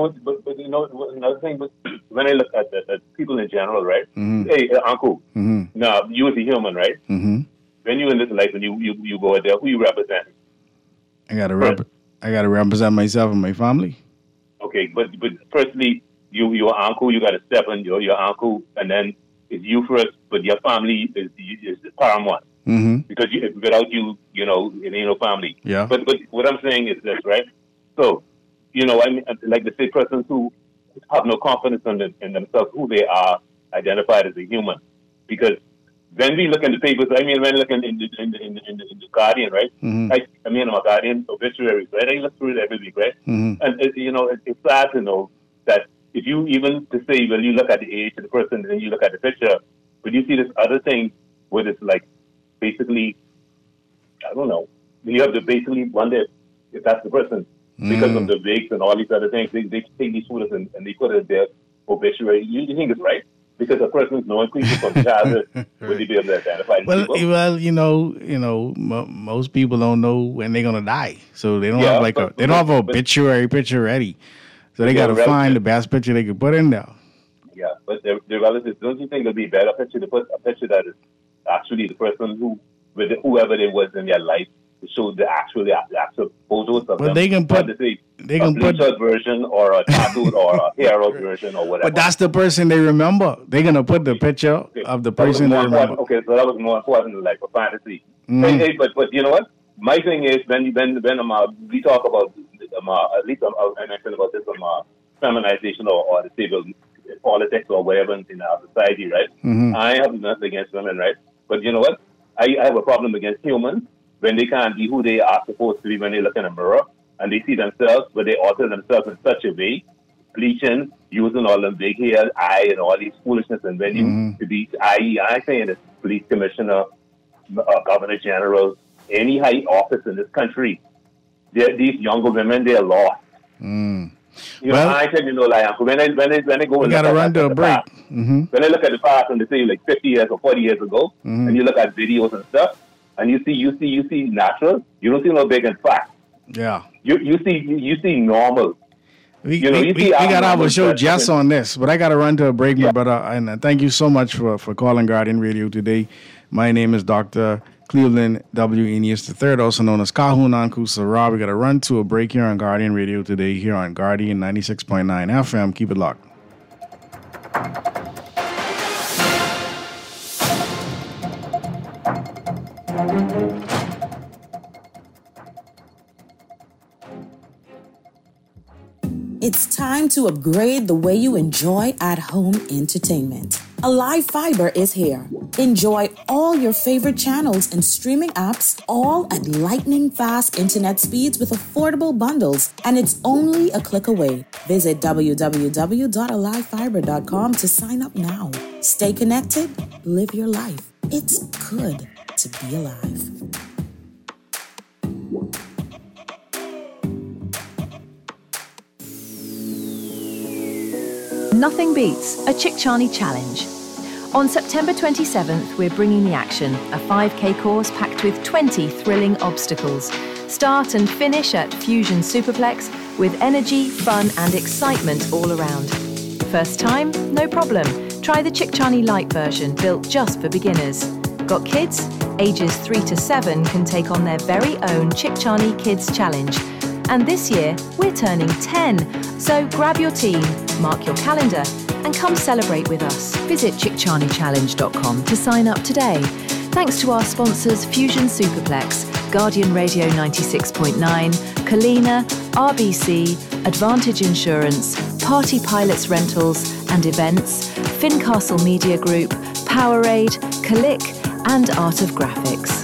another thing, but when I look at people in general, right? Hey, Uncle, now you as a human, right? When you in this life and you go out there, who you represent? I gotta represent myself and my family. Okay, but firstly, your uncle, you got to step on your uncle, and then it's you first, but your family is the paramount. Because without you, it ain't no family. Yeah. But what I'm saying is this, right? So, I mean, like to say persons who have no confidence in themselves, who they are identified as a human. Because when we look in the papers, I mean, when we look in the Guardian, right? My Guardian obituaries, right? I look through it every week, right? And, it's sad to know that if you even to say, well, you look at the age of the person and then you look at the picture, but you see this other thing where it's like basically, I don't know, you have to basically wonder if that's the person because of the wigs and all these other things. They take these photos and they put it in their obituary. You think it's right? Because a person's known people from childhood, would they be able to identify people? Well, most people don't know when they're gonna die, so they don't have they don't have an obituary picture ready. So they got to find the best picture they can put in there. Yeah, but the relatives, don't you think it would be a better picture to put a picture that is actually the person with whoever they was in their life, to show the actual photos of them? They can put a bleached version or a tattooed or a hair out version or whatever. But that's the person they remember. They're gonna put the picture of the person they remember. Okay, so that was more important than like a fantasy. Hey, but you know what? My thing is when we talk about at least I mentioned about this feminization or disabled politics or whatever in our society, right? I have nothing against women, right? But you know what? I have a problem against humans when they can't be who they are supposed to be when they look in a mirror and they see themselves, but they alter themselves in such a way, bleaching, using all them big hair, eye, and all these foolishness, and when you to be, I saying it's police commissioner, governor general, any high office in this country, these younger women, they're lost. I tell you like when I go, we gotta run to a break. When I look at the past and they say like 50 years or 40 years ago, and you look at videos and stuff, and you see natural, you don't see no big and fat. Yeah. You see normal. We got to have a show just on this, but I got to run to a break, my brother. And thank you so much for calling Guardian Radio today. My name is Dr. Cleveland W. Eneas III, also known as Kahun Anku Sarah. We got to run to a break here on Guardian Radio today, here on Guardian 96.9 FM. Keep it locked. It's time to upgrade the way you enjoy at-home entertainment. Alive Fiber is here. Enjoy all your favorite channels and streaming apps, all at lightning-fast internet speeds with affordable bundles, and it's only a click away. Visit www.alivefiber.com to sign up now. Stay connected, live your life. It's good to be alive. Nothing beats a Chickchani Challenge. On September 27th, we're bringing the action, a 5K course packed with 20 thrilling obstacles. Start and finish at Fusion Superplex with energy, fun and excitement all around. First time? No problem. Try the Chickchani Lite version, built just for beginners. Got kids? Ages 3 to 7 can take on their very own Chickchani Kids Challenge. And this year, we're turning 10. So grab your team, mark your calendar, and come celebrate with us. Visit chickchanichallenge.com to sign up today. Thanks to our sponsors Fusion Superplex, Guardian Radio 96.9, Kalina, RBC, Advantage Insurance, Party Pilots Rentals and Events, Fincastle Media Group, Powerade, Click, and Art of Graphics.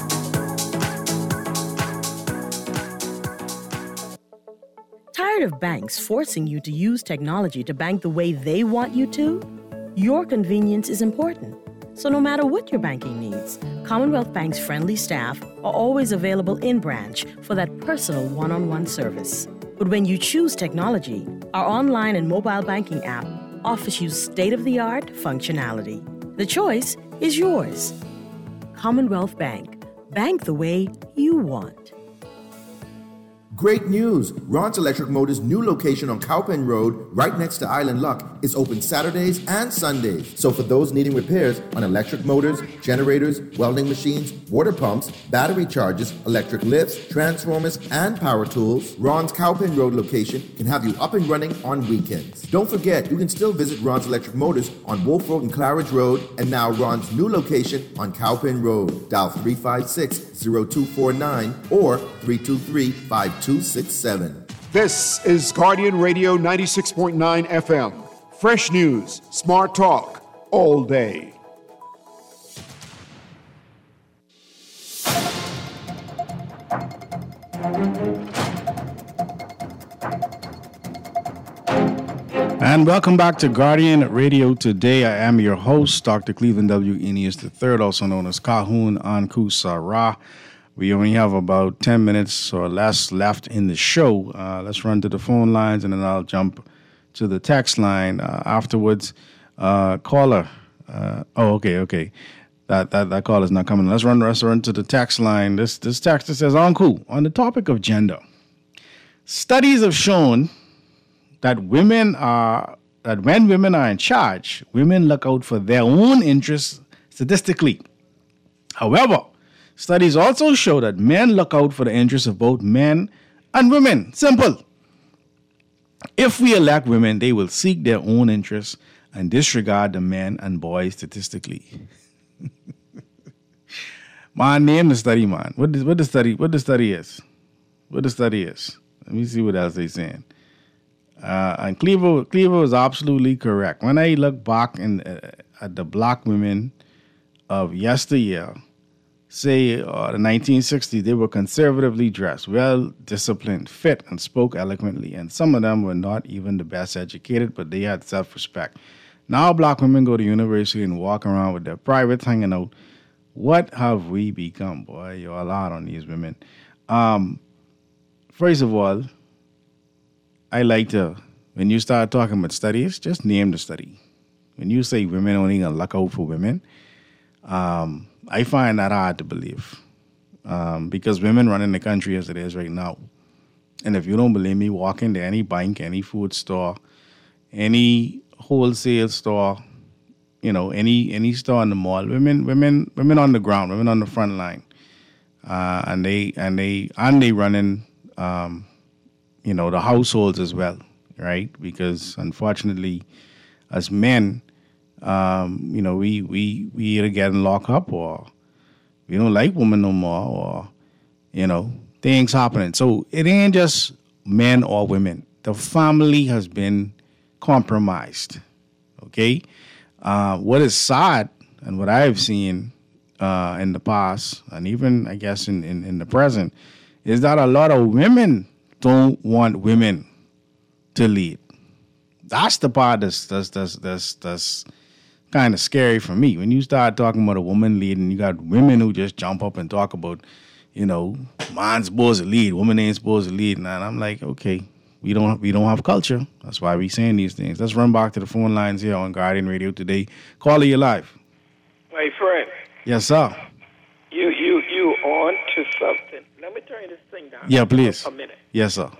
Tired of banks forcing you to use technology to bank the way they want you to? Your convenience is important. So no matter what your banking needs, Commonwealth Bank's friendly staff are always available in branch for that personal one-on-one service. But when you choose technology, our online and mobile banking app offers you state-of-the-art functionality. The choice is yours. Commonwealth Bank. Bank the way you want. Great news! Ron's Electric Motors' new location on Cowpen Road, right next to Island Luck, is open Saturdays and Sundays. So for those needing repairs on electric motors, generators, welding machines, water pumps, battery chargers, electric lifts, transformers, and power tools, Ron's Cowpen Road location can have you up and running on weekends. Don't forget, you can still visit Ron's Electric Motors on Wolf Road and Claridge Road, and now Ron's new location on Cowpen Road. Dial 356-0249 or 323-5267. This is Guardian Radio 96.9 FM. Fresh news, smart talk, all day. And welcome back to Guardian Radio Today. I am your host, Dr. Cleveland W. Eneas III, also known as Kahun Anku Sarah. We only have about 10 minutes or less left in the show. Let's run to the phone lines, and then I'll jump to the text line afterwards. Caller. Okay. That call is not coming. Let's run to the text line. This text that says, Anku, on the topic of gender, studies have shown that when women are in charge, women look out for their own interests statistically. However, studies also show that men look out for the interests of both men and women. Simple. If we elect women, they will seek their own interests and disregard the men and boys statistically. Man, name the study, man. What the study is? Let me see what else they're saying. And Cleaver was absolutely correct. When I look back at the black women of yesteryear, say the 1960s, they were conservatively dressed, well-disciplined, fit, and spoke eloquently. And some of them were not even the best educated, but they had self-respect. Now black women go to university and walk around with their privates hanging out. What have we become, boy? You're a lot on these women. First of all, I like to, when you start talking about studies, just name the study. When you say women only gonna look out for women, I find that hard to believe because women running the country as it is right now. And if you don't believe me, walk into any bank, any food store, any wholesale store, any store in the mall. Women on the ground, women on the front line, and they running, the households as well, right? Because unfortunately, as men, we either getting locked up or we don't like women no more, or things happening. So it ain't just men or women. the family has been compromised. Okay? What is sad and what I've seen in the past, and even, I guess, in the present, is that a lot of women don't want women to lead. That's the part that's kind of scary for me. When you start talking about a woman leading, you got women who just jump up and talk about, man's supposed to lead, woman ain't supposed to lead. And I'm like, okay, we don't have culture. That's why we saying these things. Let's run back to the phone lines here on Guardian Radio today. Caller, you live. My friend. Yes, sir. You on to something. Let me turn this thing down. Yeah, please. A minute. Yes, sir.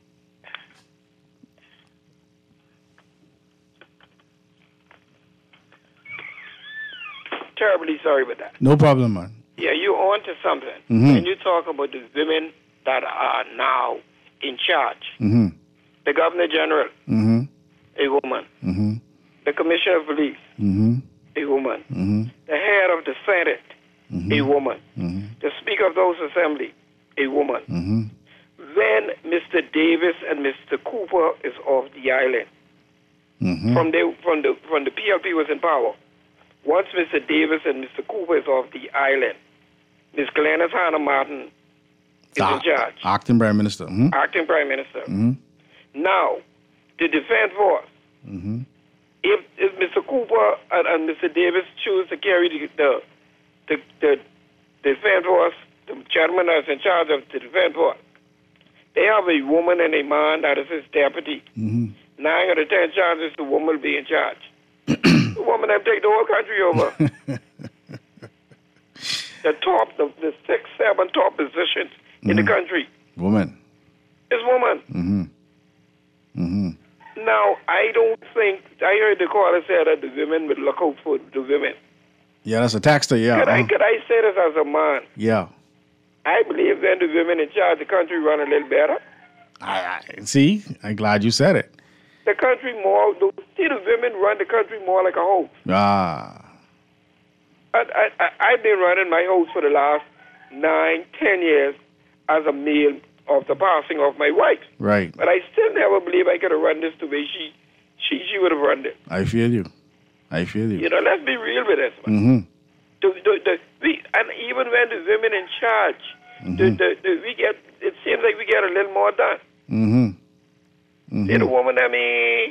Terribly sorry about that. No problem, man. Yeah, you on to something. Mm-hmm. When you talk about the women that are now in charge, Mm-hmm. the Governor General, Mm-hmm. a woman, Mm-hmm. the Commissioner of Police, Mm-hmm. a woman, Mm-hmm. the head of the Senate, a woman, the Speaker of the House Assembly, a woman. Mm-hmm. Then Mr. Davis and Mr. Cooper is off the island. Mm-hmm. From the PLP was in power. Once Mr. Davis and Mr. Cooper is off the island, Ms. Glenys Hanna Martin is in charge. Acting Prime Minister. Mm-hmm. Acting Prime Minister. Mm-hmm. Now, the Defense Force, Mm-hmm. if Mr. Cooper and Mr. Davis choose to carry the Defense Force, the gentleman that's in charge of the Defense Force, they have a woman and a man that is his deputy. Mm-hmm. 9 out of 10 chances the woman will be in charge. The woman that take the whole country over. the 6, 7 top positions in the country Woman. is woman. Mm-hmm. Mm-hmm. Now, I don't think, I heard the caller say that the women would look out for the women. Yeah, that's a texter, yeah. Could I say this as a man? Yeah. I believe then the women in charge, the country run a little better. See, I'm glad you said it. The country more, the women run the country more like a house. Ah. I've been running my house for the last 9, 10 years as a male of the passing of my wife. Right. But I still never believe I could have run this the way she would have run it. I feel you. Let's be real with this, man. Mm-hmm. And even when the women in charge, it seems like we get a little more done. Mm-hmm. Mm-hmm. See the woman, I mean,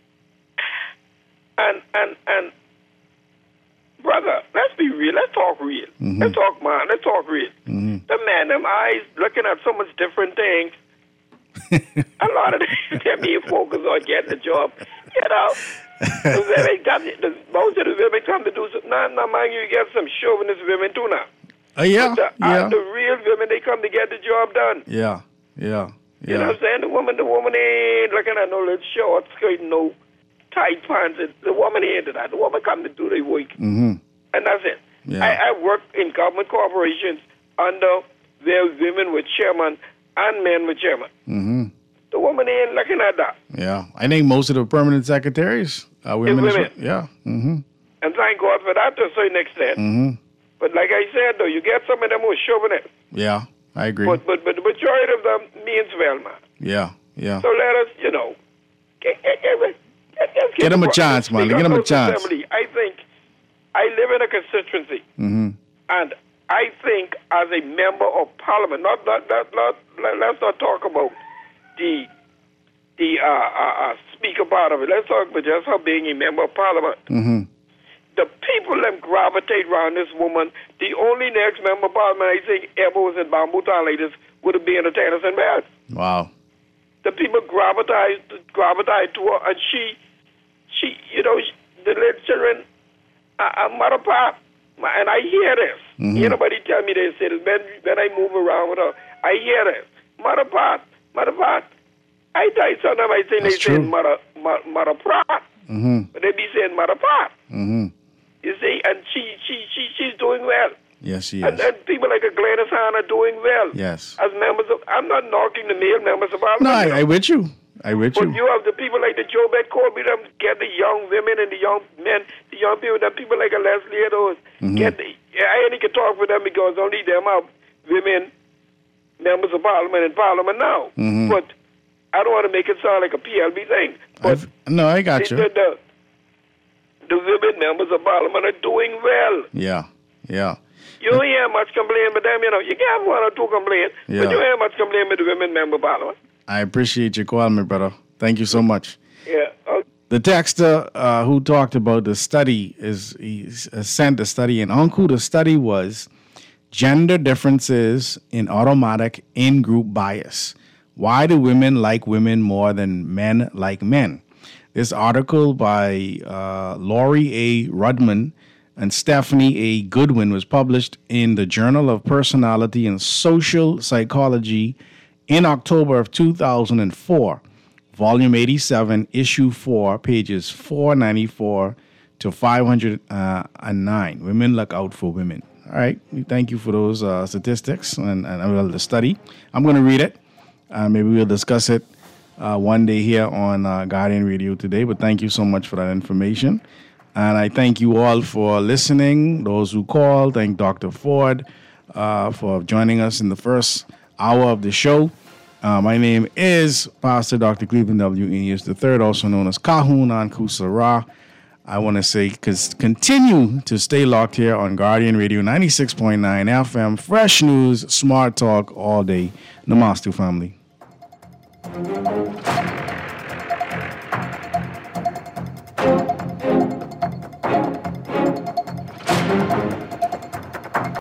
and brother, let's be real. Let's talk real. Mm-hmm. Let's talk man. Let's talk real. Mm-hmm. The man, them eyes looking at so much different things. A lot of them being focused on getting a job. Most of the women come to do something. Now, mind you, get some chauvinist women too now. Yeah. But the real women, they come to get the job done. Yeah. You know what I'm saying? The woman ain't looking at no little short skirt, no tight pants. The woman ain't into that. The woman come to do their work. Mm-hmm. And that's it. Yeah. I work in government corporations under where women were chairman and men were chairman. Mm-hmm. The woman ain't looking at that. Yeah. I think most of the permanent secretaries are women. women. Yeah. Mm-hmm. And thank God for that to a certain extent. Mm-hmm. But like I said, though, you get some of them who are chauvinist. Yeah, I agree. But the majority of them means well, man. Yeah. So let us, Get them a chance, man. Get them a chance. Assembly, I think I live in a constituency, Mm-hmm. and I think as a member of parliament, let's not talk about the speaker part of it. Let's talk about just her being a member of parliament. Mm-hmm. The people that gravitate around this woman, the only next member of parliament I think ever was in Bamboo Town like this would have been a Tennyson Bears. Wow. The people gravitate to her, and she the little children are mother pop. And I hear this. Mm-hmm. Nobody tell me they say this. When I move around with her, I hear this. Mother pot. I tell you sometimes I think they say mother prop. Mm-hmm. But they be saying mother pop. Mm-hmm. You see, and she's doing well. Yes, she is. And people like a Glenys Hanna are doing well. Yes. As members of, I'm not knocking the male members of parliament. No, I with you. But you have the people like the Joe Bet Colby, them get the young women and the young men, the young people, the people like a Leslie and those. Mm-hmm. I only can talk with them because only them are women members of parliament in parliament now. Mm-hmm. But I don't want to make it sound like a PLB thing. But no, I got you. The women members of parliament are doing well. Yeah. You don't hear much complaint with them, You can have one or two complaints, but you don't hear much complaint with the women member of parliament. I appreciate your call, my brother. Thank you so much. Yeah. Okay. The texter who talked about the study he sent a study in. Uncle, the study was gender differences in automatic in-group bias. Why do women like women more than men like men? This article by Laurie A. Rudman and Stephanie A. Goodwin was published in the Journal of Personality and Social Psychology in October of 2004, Volume 87, Issue 4, pages 494 to 509. Women look out for women. All right, we thank you for those statistics and the study. I'm going to read it. Maybe we'll discuss it one day here on Guardian Radio today, but thank you so much for that information. And I thank you all for listening, those who called. Thank Dr. Ford for joining us in the first hour of the show. My name is Pastor Dr. Cleveland W. Enius III, also known as Kahun Anku Sarah. I want to say continue to stay locked here on Guardian Radio 96.9 FM. Fresh news, smart talk all day. Namaste, family.